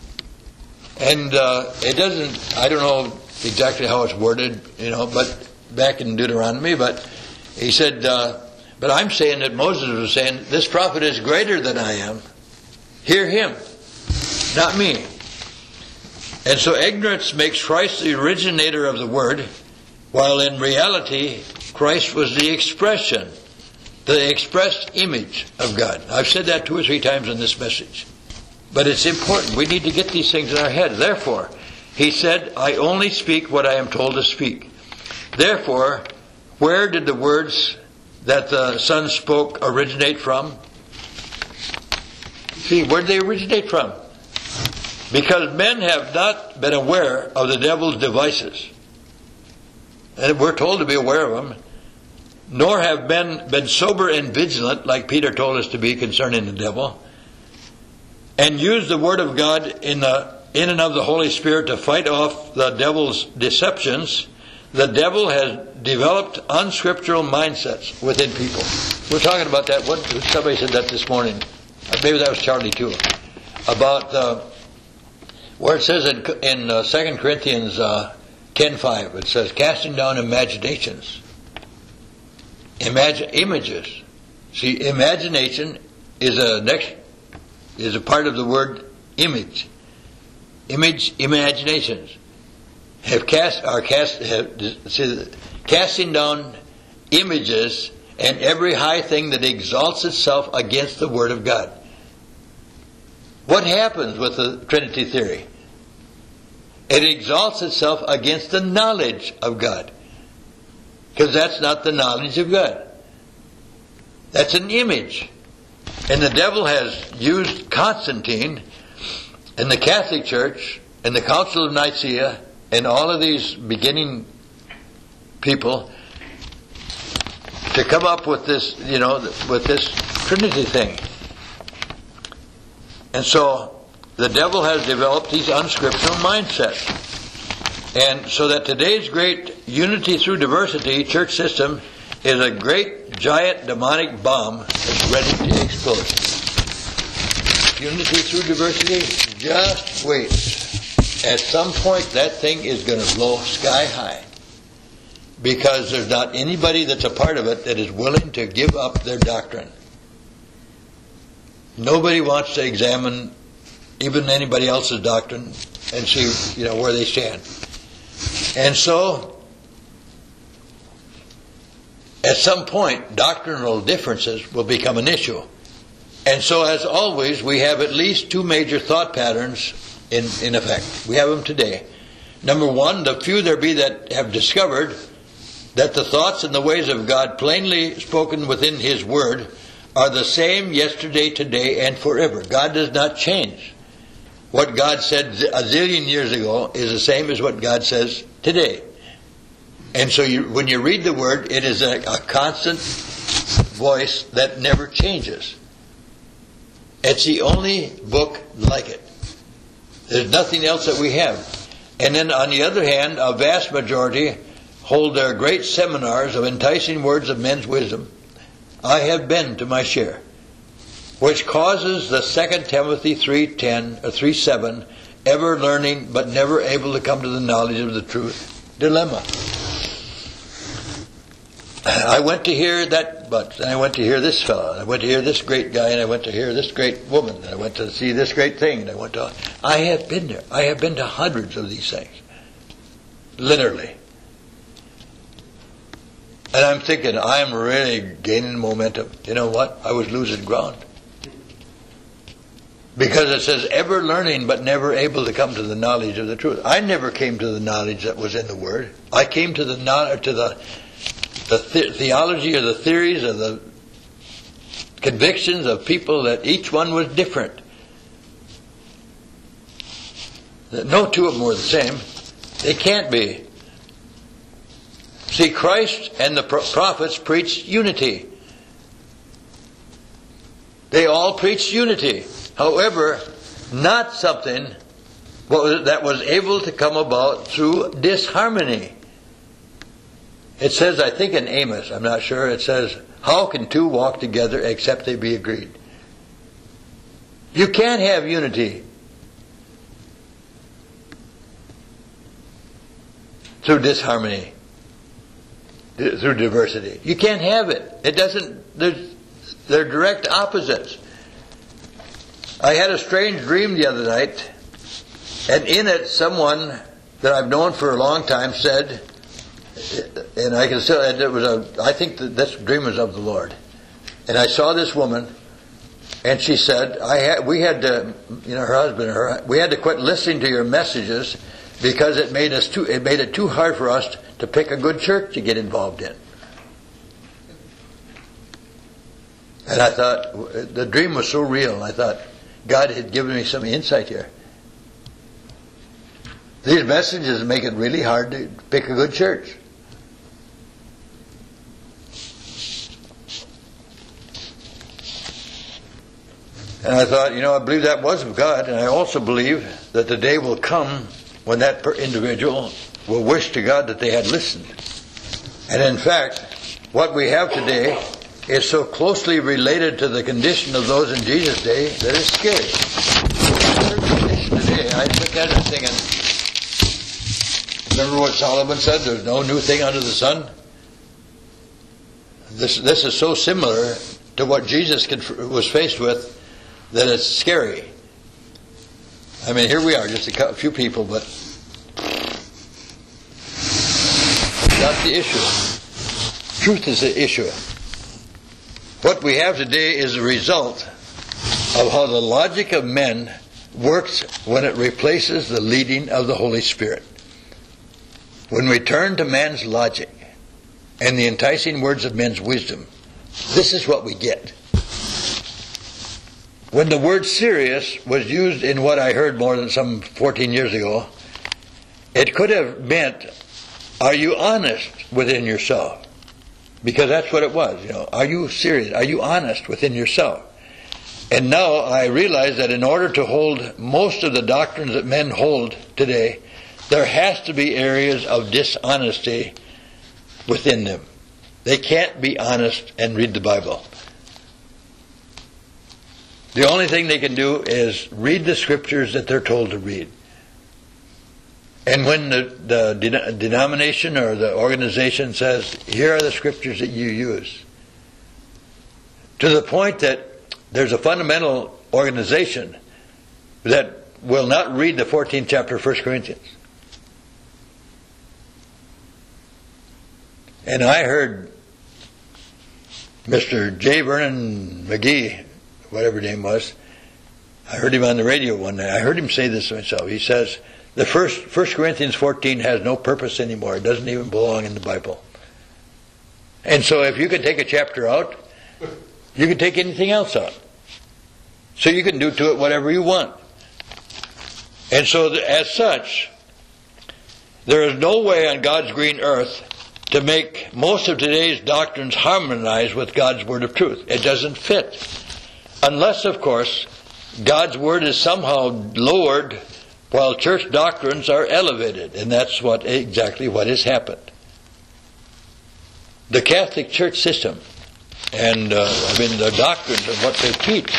And it doesn't, I don't know exactly how it's worded, but back in Deuteronomy, but he said, but I'm saying that Moses was saying, this prophet is greater than I am. Hear him, not me. And so ignorance makes Christ the originator of the Word, while in reality, Christ was the expression, the expressed image of God. I've said that 2 or 3 times in this message. But it's important. We need to get these things in our head. Therefore, he said, I only speak what I am told to speak. Therefore, where did the words that the Son spoke originate from? See, where did they originate from? Because men have not been aware of the devil's devices. And we're told to be aware of them. Nor have men been sober and vigilant, like Peter told us to be concerning the devil. And use the Word of God in and of the Holy Spirit to fight off the devil's deceptions. The devil has developed unscriptural mindsets within people. We're talking about that. Somebody said that this morning. Maybe that was Charlie too. About where it says in 2 Corinthians 10:5, it says, casting down imaginations. Images. See, imagination is a part of the word image. Imaginations casting down images and every high thing that exalts itself against the Word of God. What happens with the Trinity theory? It exalts itself against the knowledge of God. Because that's not the knowledge of God. That's an image. And the devil has used Constantine and the Catholic Church and the Council of Nicaea and all of these beginning people to come up with this, with this Trinity thing. And so the devil has developed these unscriptural mindsets. And so that today's great unity through diversity church system is a great giant demonic bomb that's ready to explode. Unity through diversity, just wait. At some point that thing is going to blow sky high. Because there's not anybody that's a part of it that is willing to give up their doctrine. Nobody wants to examine even anybody else's doctrine and see, where they stand. And so, at some point, doctrinal differences will become an issue. And so, as always, we have at least 2 major thought patterns in effect. We have them today. Number 1, the few there be that have discovered that the thoughts and the ways of God plainly spoken within His Word are the same yesterday, today, and forever. God does not change. What God said a zillion years ago is the same as what God says today. And so when you read the Word, it is a constant voice that never changes. It's the only book like it. There's nothing else that we have. And then on the other hand, a vast majority hold their great seminars of enticing words of men's wisdom I have been to my share, which causes the 2 Timothy 3:10 or 3:7, ever learning but never able to come to the knowledge of the truth dilemma. I went to hear that, but I went to hear this fellow, I went to hear this great guy, and I went to hear this great woman, I went to see this great thing, and I have been there. I have been to hundreds of these things. Literally. And I'm thinking, I'm really gaining momentum. You know what? I was losing ground. Because it says, ever learning but never able to come to the knowledge of the truth. I never came to the knowledge that was in the Word. I came to the theology or the theories or the convictions of people that each one was different. That no two of them were the same. They can't be. See, Christ and the prophets preached unity. They all preached unity. However, not something that was able to come about through disharmony. It says, I think in Amos, I'm not sure, it says, how can two walk together except they be agreed? You can't have unity through disharmony, through diversity. You can't have it. It doesn't, they're direct opposites. I had a strange dream the other night, and in it someone that I've known for a long time said, and I can still, I think that this dream was of the Lord. And I saw this woman, and she said, we had to, her husband and her, we had to quit listening to your messages because it made it too hard for us to pick a good church to get involved in. And I thought, the dream was so real, and I thought, God had given me some insight here. These messages make it really hard to pick a good church. And I thought, I believe that was of God, and I also believe that the day will come when that individual will wish to God that they had listened. And in fact, what we have today is so closely related to the condition of those in Jesus' day that it's scary. Today, I look at it thinking, remember what Solomon said, there's no new thing under the sun? This is so similar to what Jesus was faced with that it's scary. I mean, here we are, just a few people, but that's the issue. Truth is the issue. What we have today is a result of how the logic of men works when it replaces the leading of the Holy Spirit. When we turn to man's logic and the enticing words of men's wisdom, this is what we get. When the word serious was used in what I heard more than some 14 years ago, it could have meant, are you honest within yourself? Because that's what it was, Are you serious? Are you honest within yourself? And now I realize that in order to hold most of the doctrines that men hold today, there has to be areas of dishonesty within them. They can't be honest and read the Bible. The only thing they can do is read the scriptures that they're told to read. And when the denomination or the organization says, here are the scriptures that you use, to the point that there's a fundamental organization that will not read the 14th chapter of 1 Corinthians. And I heard Mr. J. Vernon McGee, whatever his name was, I heard him on the radio one night. I heard him say this to himself. He says, the 1 Corinthians 14 has no purpose anymore. It doesn't even belong in the Bible. And so if you can take a chapter out, you can take anything else out. So you can do to it whatever you want. And so as such, there is no way on God's green earth to make most of today's doctrines harmonize with God's word of truth. It doesn't fit. Unless, of course, God's word is somehow lowered while church doctrines are elevated. And that's exactly what has happened. The Catholic Church system And the doctrines of what they teach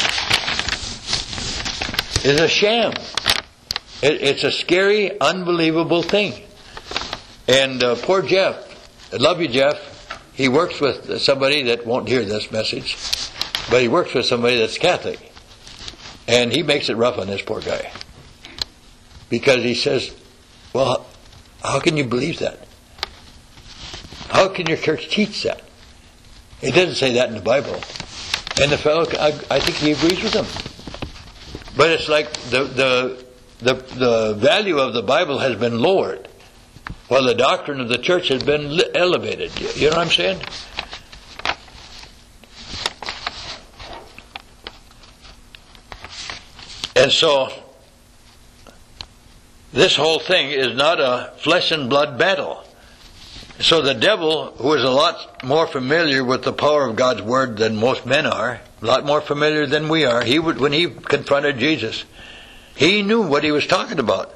is a sham. It's a scary, unbelievable thing. And poor Jeff, I love you, Jeff. He works with somebody that won't hear this message, but he works with somebody that's Catholic. And he makes it rough on this poor guy. Because he says, well, how can you believe that? How can your church teach that? It doesn't say that in the Bible. And the fellow, I think he agrees with him. But it's like the value of the Bible has been lowered, while the doctrine of the church has been elevated. You know what I'm saying? And so, this whole thing is not a flesh and blood battle. So the devil, who is a lot more familiar with the power of God's Word than most men are, a lot more familiar than we are, when he confronted Jesus, he knew what he was talking about.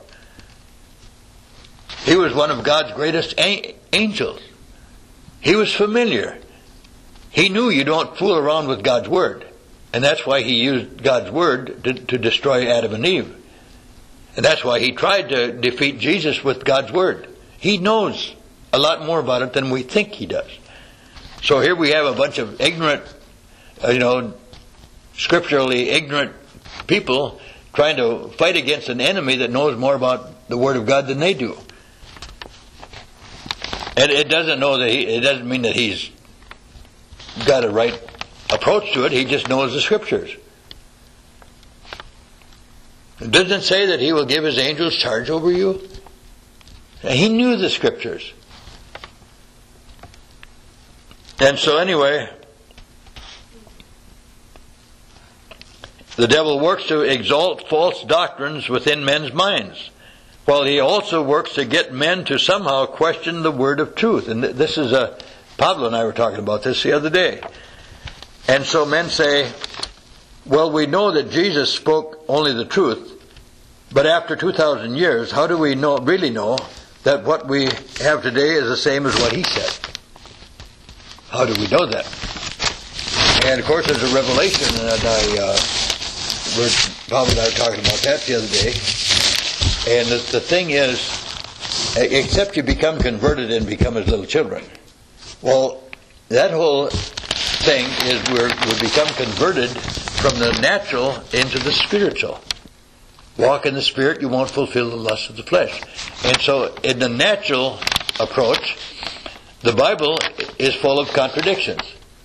He was one of God's greatest angels. He was familiar. He knew you don't fool around with God's Word. And that's why he used God's Word to destroy Adam and Eve. And that's why he tried to defeat Jesus with God's Word. He knows a lot more about it than we think he does. So here we have a bunch of ignorant, scripturally ignorant people trying to fight against an enemy that knows more about the Word of God than they do. And it doesn't mean that he's got a right approach to it. He just knows the Scriptures. It doesn't say that he will give his angels charge over you. He knew the Scriptures. And so anyway, the devil works to exalt false doctrines within men's minds, while he also works to get men to somehow question the word of truth. And this is Pablo and I were talking about this the other day. And so men say, well, we know that Jesus spoke only the truth, but after 2,000 years, how do we really know that what we have today is the same as what he said? How do we know that? And of course there's a revelation, and Pablo and I were talking about that the other day. And the thing is, except you become converted and become as little children. Well, that whole thing is we become converted from the natural into the spiritual. Walk in the Spirit, you won't fulfill the lust of the flesh. And so in the natural approach, the Bible is full of contradictions.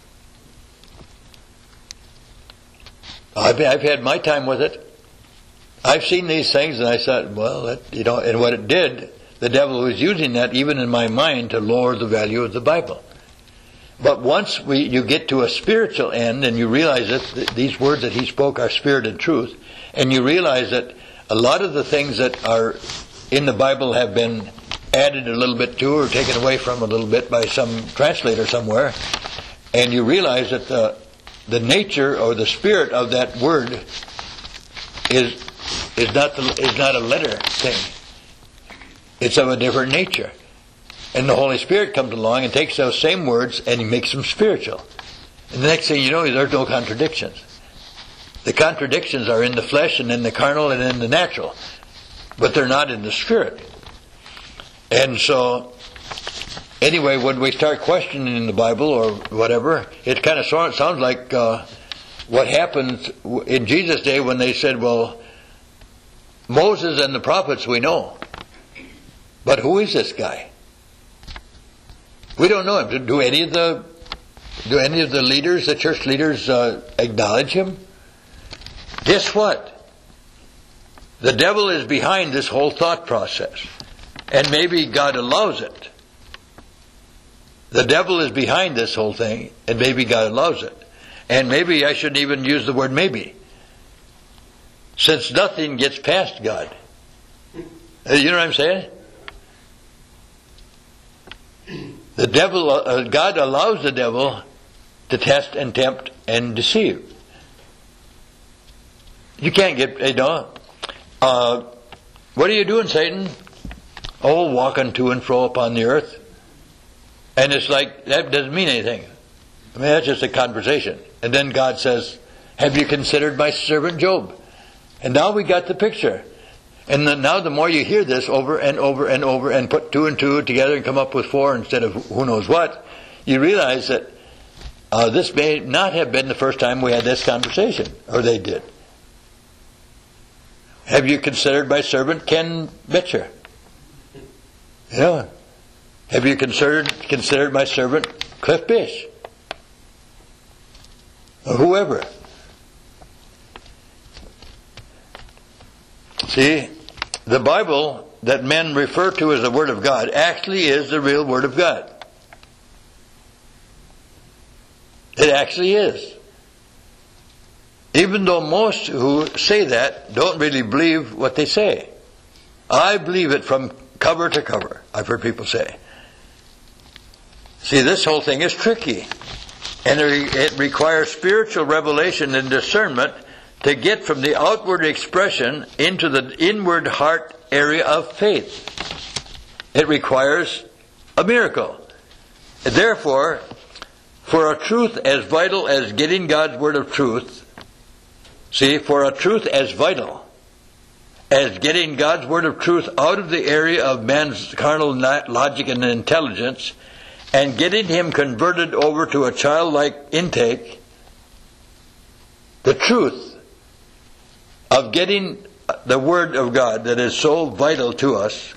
I've had my time with it. I've seen these things and I thought, well, and what it did, the devil was using that even in my mind to lower the value of the Bible. But once you get to a spiritual end and you realize that these words that he spoke are spirit and truth, and you realize that a lot of the things that are in the Bible have been added a little bit to or taken away from a little bit by some translator somewhere, and you realize that the nature or the spirit of that word is not a letter thing. It's of a different nature. And the Holy Spirit comes along and takes those same words and he makes them spiritual. And the next thing you know, there's no contradictions. The contradictions are in the flesh and in the carnal and in the natural. But they're not in the spirit. And so, anyway, when we start questioning the Bible or whatever, it kind of sounds like what happened in Jesus' day when they said, well, Moses and the prophets we know. But who is this guy? We don't know him. Do any of the leaders, the church leaders, acknowledge him? Guess what? The devil is behind this whole thought process. And maybe God allows it. The devil is behind this whole thing, and maybe God allows it. And maybe I shouldn't even use the word maybe, since nothing gets past God. You know what I'm saying? The devil, God allows the devil to test and tempt and deceive. You can't get, what are you doing, Satan? Oh, walking to and fro upon the earth. And it's like, that doesn't mean anything. I mean, that's just a conversation. And then God says, have you considered my servant Job? And now we got the picture. And then now the more you hear this over and over and over and put 2 and 2 together and come up with 4 instead of who knows what, you realize that this may not have been the first time we had this conversation, or they did. Have you considered my servant Ken Bitcher? Yeah. Have you considered my servant Cliff Bish? Or whoever. See, the Bible that men refer to as the Word of God actually is the real Word of God. It actually is. Even though most who say that don't really believe what they say. I believe it from cover to cover, I've heard people say. See, this whole thing is tricky. And it requires spiritual revelation and discernment to get from the outward expression into the inward heart area of faith. It requires a miracle. Therefore, for a truth as vital as getting God's word of truth, for a truth as vital as getting God's word of truth out of the area of man's carnal logic and intelligence and getting him converted over to a childlike intake, the truth of getting the Word of God that is so vital to us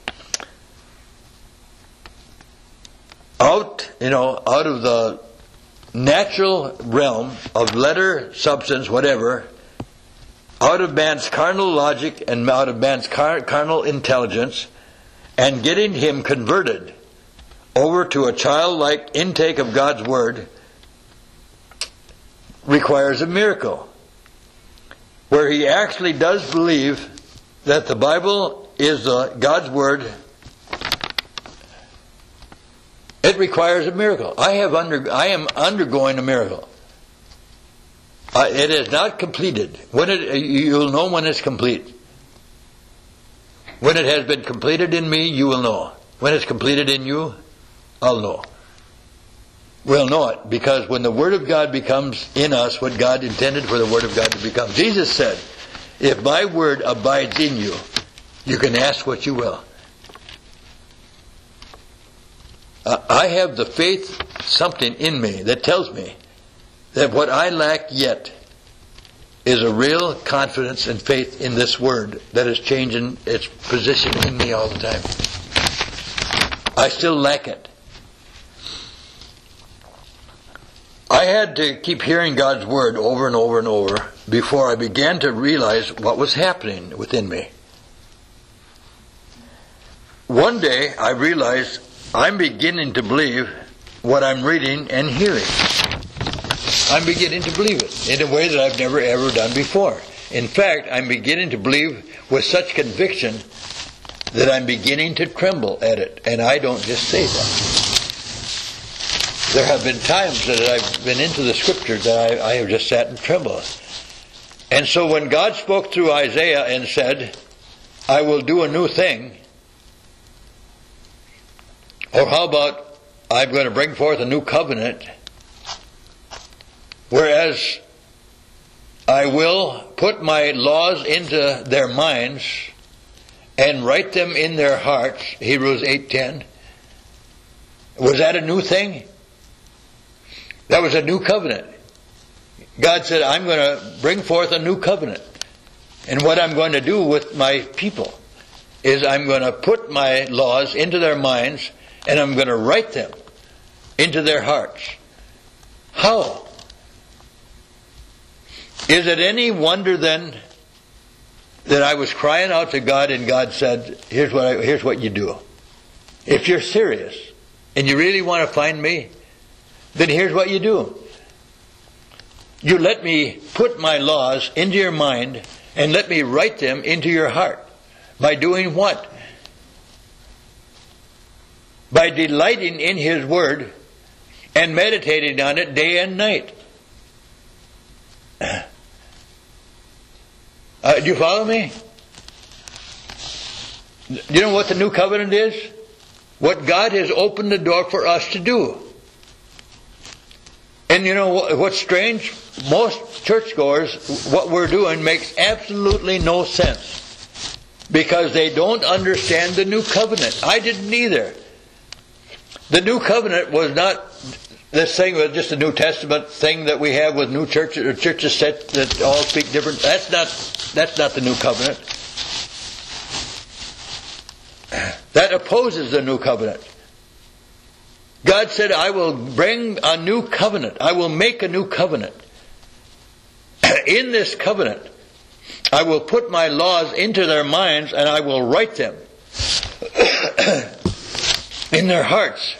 out of the natural realm of letter, substance, whatever, out of man's carnal logic and out of man's carnal intelligence, and getting him converted over to a childlike intake of God's Word requires a miracle, where he actually does believe that the Bible is God's Word. It requires a miracle. I am undergoing a miracle. It is not completed. You'll know when it's complete. When it has been completed in me, you will know. When it's completed in you, I'll know. We'll know it, because when the Word of God becomes in us what God intended for the Word of God to become. Jesus said, if my Word abides in you, you can ask what you will. I have the faith, something in me that tells me that what I lack yet is a real confidence and faith in this Word that is changing its position in me all the time. I still lack it. I had to keep hearing God's Word over and over and over before I began to realize what was happening within me. One day I realized I'm beginning to believe what I'm reading and hearing. I'm beginning to believe it in a way that I've never ever done before. In fact, I'm beginning to believe with such conviction that I'm beginning to tremble at it. And I don't just say that. There have been times that I've been into the Scripture that I have just sat and trembled. And so when God spoke through Isaiah and said, I will do a new thing, or how about I'm going to bring forth a new covenant, whereas I will put my laws into their minds and write them in their hearts, Hebrews 8:10. Was that a new thing? That was a new covenant. God said, I'm going to bring forth a new covenant. And what I'm going to do with my people is I'm going to put my laws into their minds and I'm going to write them into their hearts. How? Is it any wonder then that I was crying out to God and God said, here's what you do. If you're serious and you really want to find me, then here's what you do. You let me put my laws into your mind and let me write them into your heart. By doing what? By delighting in His Word and meditating on it day and night. Do you follow me? You know what the new covenant is? What God has opened the door for us to do. And you know what's strange? Most churchgoers, what we're doing makes absolutely no sense. Because they don't understand the new covenant. I didn't either. The new covenant was not this thing with just a New Testament thing that we have with new churches or churches that all speak different. That's not the new covenant. That opposes the new covenant. God said, I will bring a new covenant. I will make a new covenant. In this covenant, I will put my laws into their minds and I will write them in their hearts.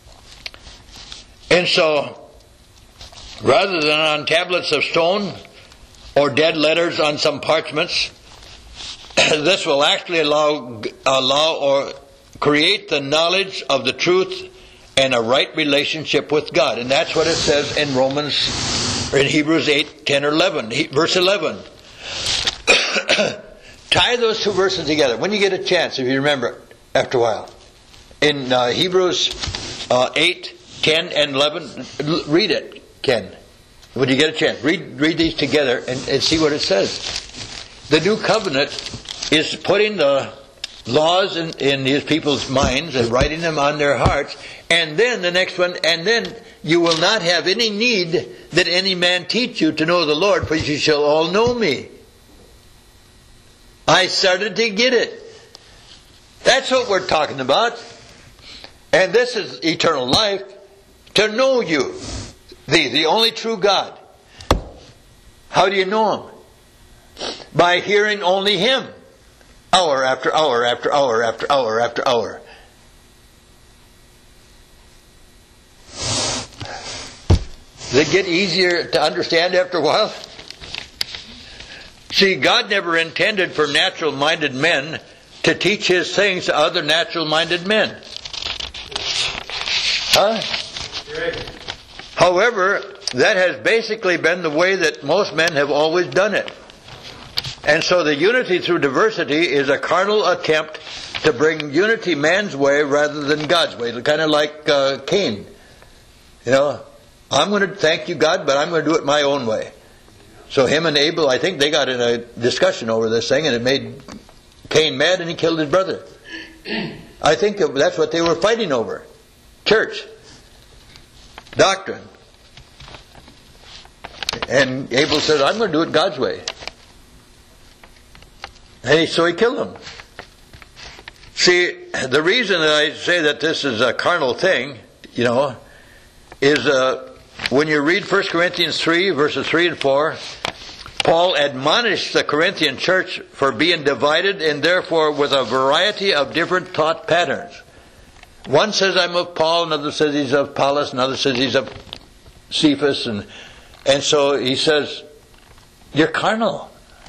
And so, rather than on tablets of stone or dead letters on some parchments, this will actually allow or create the knowledge of the truth and a right relationship with God. And that's what it says in Hebrews 8, 10 or 11. Verse 11. Tie those two verses together. When you get a chance, if you remember, after a while. In Hebrews 8, 10 and 11, read it, Ken. When you get a chance, read these together and see what it says. The new covenant is putting the laws in these people's minds and writing them on their hearts. And then the next one, and then you will not have any need that any man teach you to know the Lord, for you shall all know me. I started to get it. That's what we're talking about. And this is eternal life, to know you, the only true God. How do you know Him? By hearing only Him. Hour after hour after hour after hour after hour. Does it get easier to understand after a while? See, God never intended for natural-minded men to teach His things to other natural-minded men. Huh? However, that has basically been the way that most men have always done it. And so the unity through diversity is a carnal attempt to bring unity man's way rather than God's way. Kind of like Cain. You know, I'm going to thank you, God, but I'm going to do it my own way. So him and Abel, I think they got in a discussion over this thing, and it made Cain mad, and he killed his brother. I think that's what they were fighting over. Church. Doctrine. And Abel said, I'm going to do it God's way. And so he killed him. See, the reason that I say that this is a carnal thing, you know, is when you read 1 Corinthians 3, verses 3 and 4, Paul admonished the Corinthian church for being divided and therefore with a variety of different thought patterns. One says I'm of Paul, another says he's of Apollos, another says he's of Cephas, and so he says, you're carnal.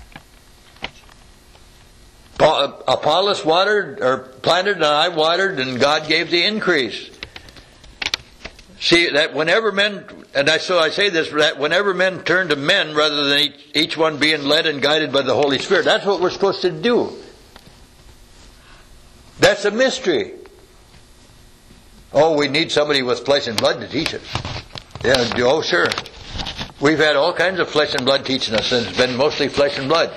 Apollos watered or planted and I watered and God gave the increase. See, that whenever men, and so I say this, that whenever men turn to men rather than each one being led and guided by the Holy Spirit, that's what we're supposed to do. That's a mystery. Oh, we need somebody with flesh and blood to teach us. Yeah, oh sure. We've had all kinds of flesh and blood teaching us, and it's been mostly flesh and blood.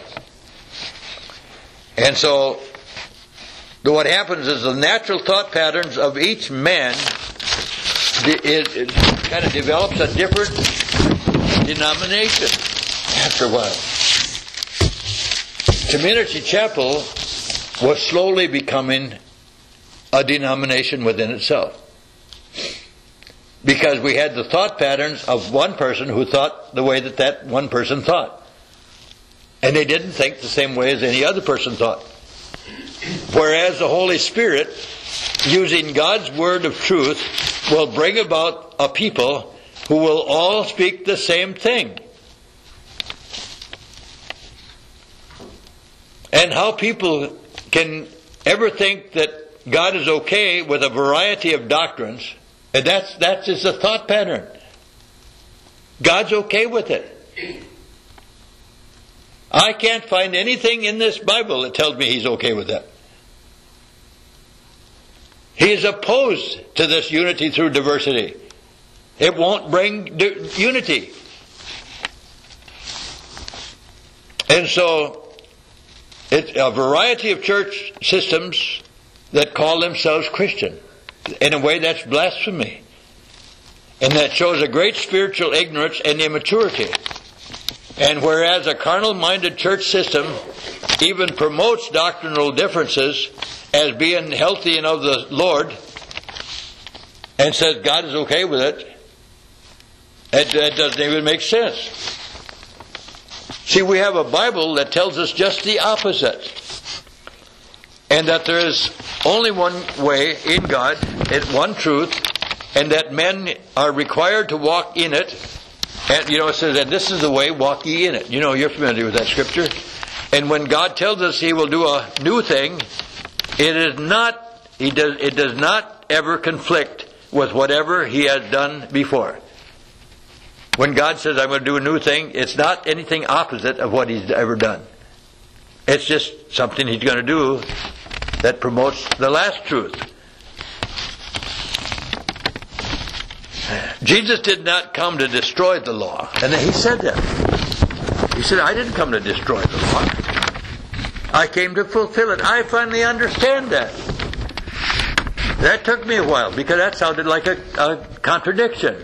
And so, what happens is the natural thought patterns of each man, it kind of develops a different denomination after a while. Community Chapel was slowly becoming a denomination within itself. Because we had the thought patterns of one person who thought the way that one person thought. And they didn't think the same way as any other person thought. Whereas the Holy Spirit, using God's word of truth, will bring about a people who will all speak the same thing. And how people can ever think that God is okay with a variety of doctrines, and that's just a thought pattern. God's okay with it. I can't find anything in this Bible that tells me He's okay with that. He is opposed to this unity through diversity. It won't bring unity. And so, it's a variety of church systems that call themselves Christian. In a way, that's blasphemy. And that shows a great spiritual ignorance and immaturity. And whereas a carnal-minded church system even promotes doctrinal differences as being healthy and of the Lord, and says God is okay with it, that doesn't even make sense. See, we have a Bible that tells us just the opposite. And that there is only one way in God, and one truth, and that men are required to walk in it. And it says that this is the way, walk ye in it. You're familiar with that scripture. And when God tells us He will do a new thing, it does not ever conflict with whatever He has done before. When God says, I'm going to do a new thing, it's not anything opposite of what He's ever done. It's just something He's going to do that promotes the last truth. Jesus did not come to destroy the law. And He said that. He said, I didn't come to destroy the law. I came to fulfill it. I finally understand that. That took me a while, because that sounded like a contradiction.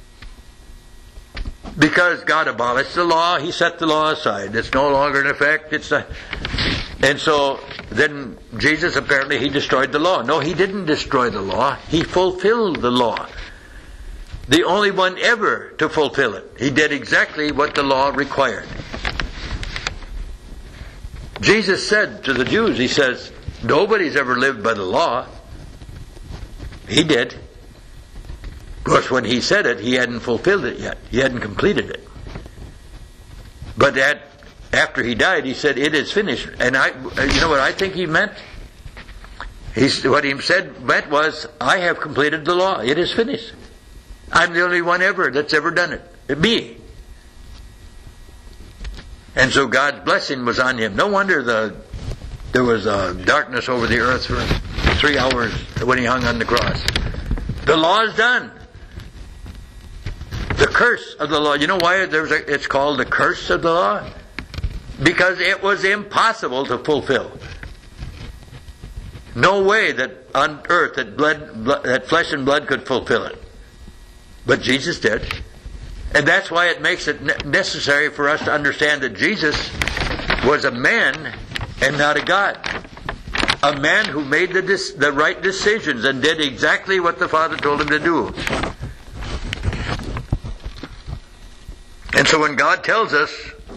Because God abolished the law, He set the law aside. It's no longer in effect. And so then Jesus, apparently, He destroyed the law. No, He didn't destroy the law. He fulfilled the law. The only one ever to fulfill it. He did exactly what the law required. Jesus said to the Jews, He says, nobody's ever lived by the law. He did. Of course, when He said it, He hadn't fulfilled it yet. He hadn't completed it. But after He died, He said, it is finished. And you know what I think He meant? What He meant was, I have completed the law. It is finished. I'm the only one ever that's ever done it. Me. And so God's blessing was on Him. No wonder there was darkness over the earth for 3 hours when He hung on the cross. The law is done. The curse of the law. You know why it's called the curse of the law? Because it was impossible to fulfill. No way that on earth that flesh and blood could fulfill it. But Jesus did. And that's why it makes it necessary for us to understand that Jesus was a man and not a God. A man who made the right decisions and did exactly what the Father told Him to do. And so when God tells us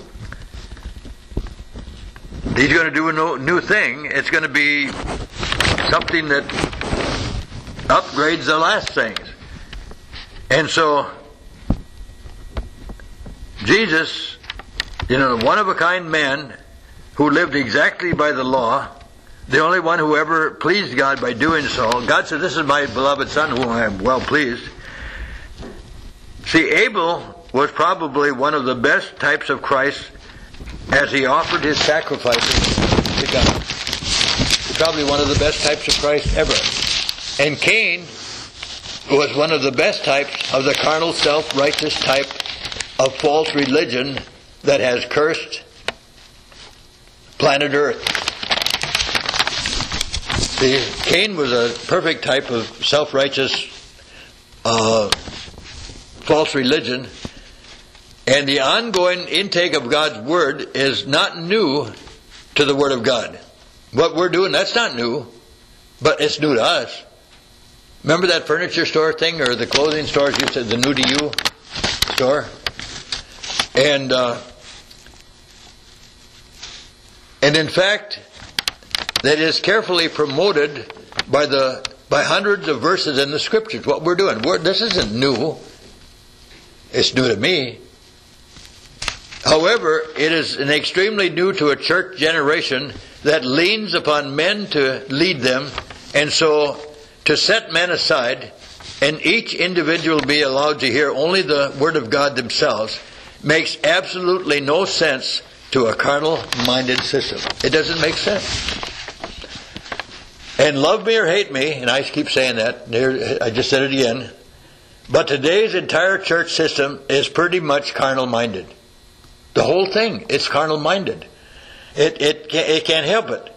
He's going to do a new thing, it's going to be something that upgrades the last things. And so, Jesus, a one-of-a-kind man who lived exactly by the law, the only one who ever pleased God by doing so. God said, this is my beloved Son whom I am well pleased. See, Abel was probably one of the best types of Christ as he offered his sacrifices to God. Probably one of the best types of Christ ever. And Cain was one of the best types of the carnal, self-righteous type of false religion that has cursed planet Earth. See, Cain was a perfect type of self-righteous false religion, and the ongoing intake of God's Word is not new to the Word of God. What we're doing, that's not new, but it's new to us. Remember that furniture store thing, or the clothing stores used to, the New to You store? And in fact, that is carefully promoted by hundreds of verses in the Scriptures. What we're doing, this isn't new. It's new to me. However, it is an extremely new to a church generation that leans upon men to lead them, and so to set men aside and each individual be allowed to hear only the Word of God themselves makes absolutely no sense to a carnal-minded system. It doesn't make sense. And love me or hate me, and I keep saying that, I just said it again, But today's entire church system is pretty much carnal-minded. The whole thing, it's carnal-minded. It can't help it.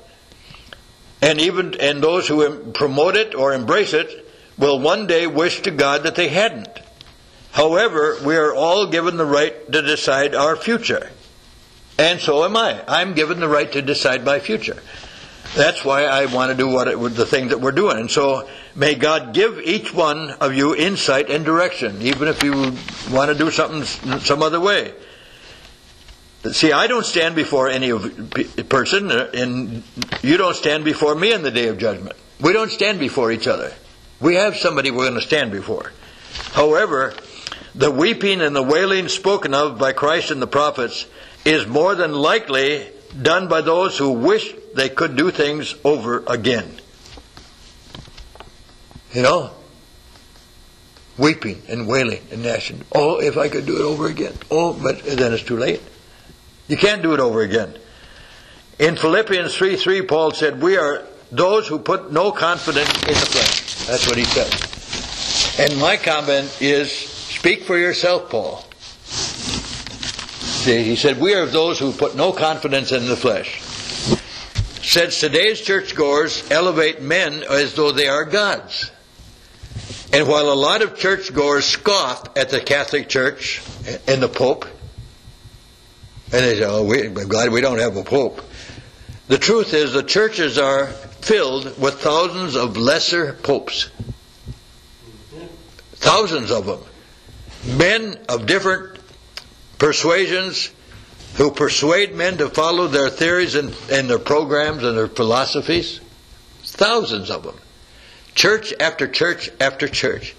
And those who promote it or embrace it will one day wish to God that they hadn't. However, we are all given the right to decide our future. And so am I. I'm given the right to decide my future. That's why I want to do the thing that we're doing. And so may God give each one of you insight and direction, even if you want to do something some other way. See, I don't stand before any person, and you don't stand before me in the day of judgment. We don't stand before each other. We have somebody we're going to stand before. However, the weeping and the wailing spoken of by Christ and the prophets is more than likely done by those who wish they could do things over again. You know? Weeping and wailing and gnashing. Oh, if I could do it over again. Oh, but then it's too late. You can't do it over again. In Philippians 3:3, Paul said, we are those who put no confidence in the flesh. That's what he says. And my comment is, speak for yourself, Paul. See, he said, we are those who put no confidence in the flesh. Says today's churchgoers elevate men as though they are gods. And while a lot of churchgoers scoff at the Catholic Church and the Pope, and they say, oh, God, we don't have a Pope. The truth is the churches are filled with thousands of lesser popes. Thousands of them. Men of different persuasions who persuade men to follow their theories and their programs and their philosophies. Thousands of them. Church after church after church.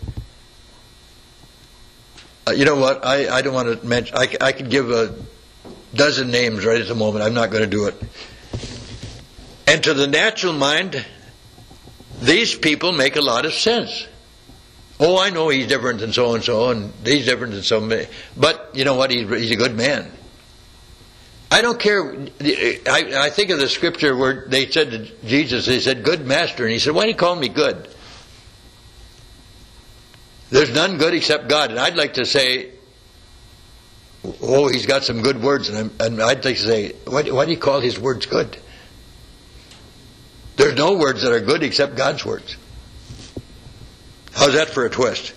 You know what? I don't want to mention. I could give a dozen names right at the moment. I'm not going to do it. And to the natural mind, these people make a lot of sense. Oh, I know he's different than so-and-so, and he's different than so-and-so. But you know what? He's a good man. I don't care. I think of the scripture where they said to Jesus, they said, good master. And he said, why do you call me good? There's none good except God. And I'd like to say, oh, he's got some good words. And I'd like to say, why do you call his words good? There's no words that are good except God's words. How's that for a twist?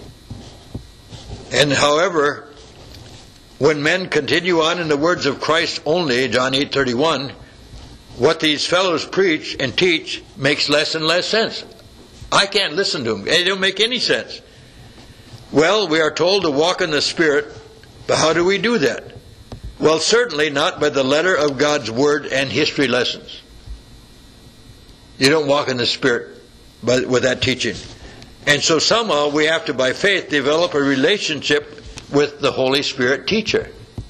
And however, when men continue on in the words of Christ only, John 8:31, what these fellows preach and teach makes less and less sense. I can't listen to them. They don't make any sense. Well, we are told to walk in the Spirit, but how do we do that? Well, certainly not by the letter of God's Word and history lessons. You don't walk in the Spirit with that teaching. And so somehow we have to, by faith, develop a relationship with the Holy Spirit teacher.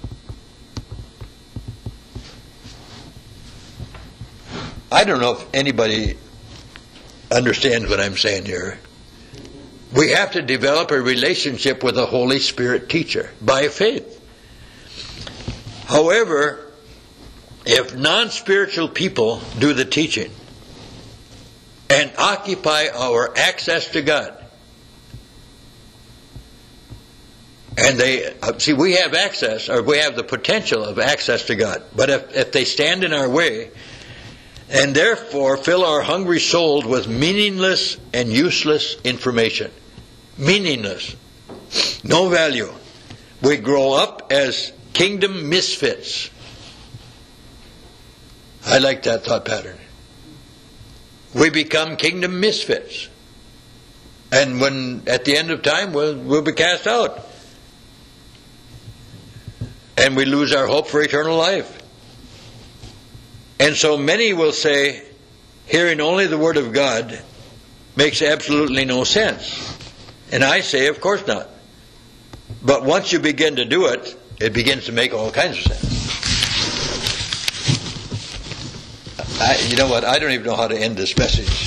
I don't know if anybody understands what I'm saying here. We have to develop a relationship with the Holy Spirit teacher by faith. However, if non-spiritual people do the teaching and occupy our access to God, and we have access, or we have the potential of access to God. But if they stand in our way, and therefore fill our hungry souls with meaningless and useless information. Meaningless. No value. We grow up as kingdom misfits. I like that thought pattern. We become kingdom misfits. And when, at the end of time, we'll be cast out. And we lose our hope for eternal life. And so many will say, hearing only the Word of God makes absolutely no sense. And I say, of course not. But once you begin to do it, it begins to make all kinds of sense. You know what? I don't even know how to end this message.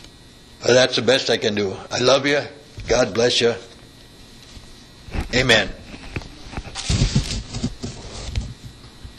But that's the best I can do. I love you. God bless you. Amen.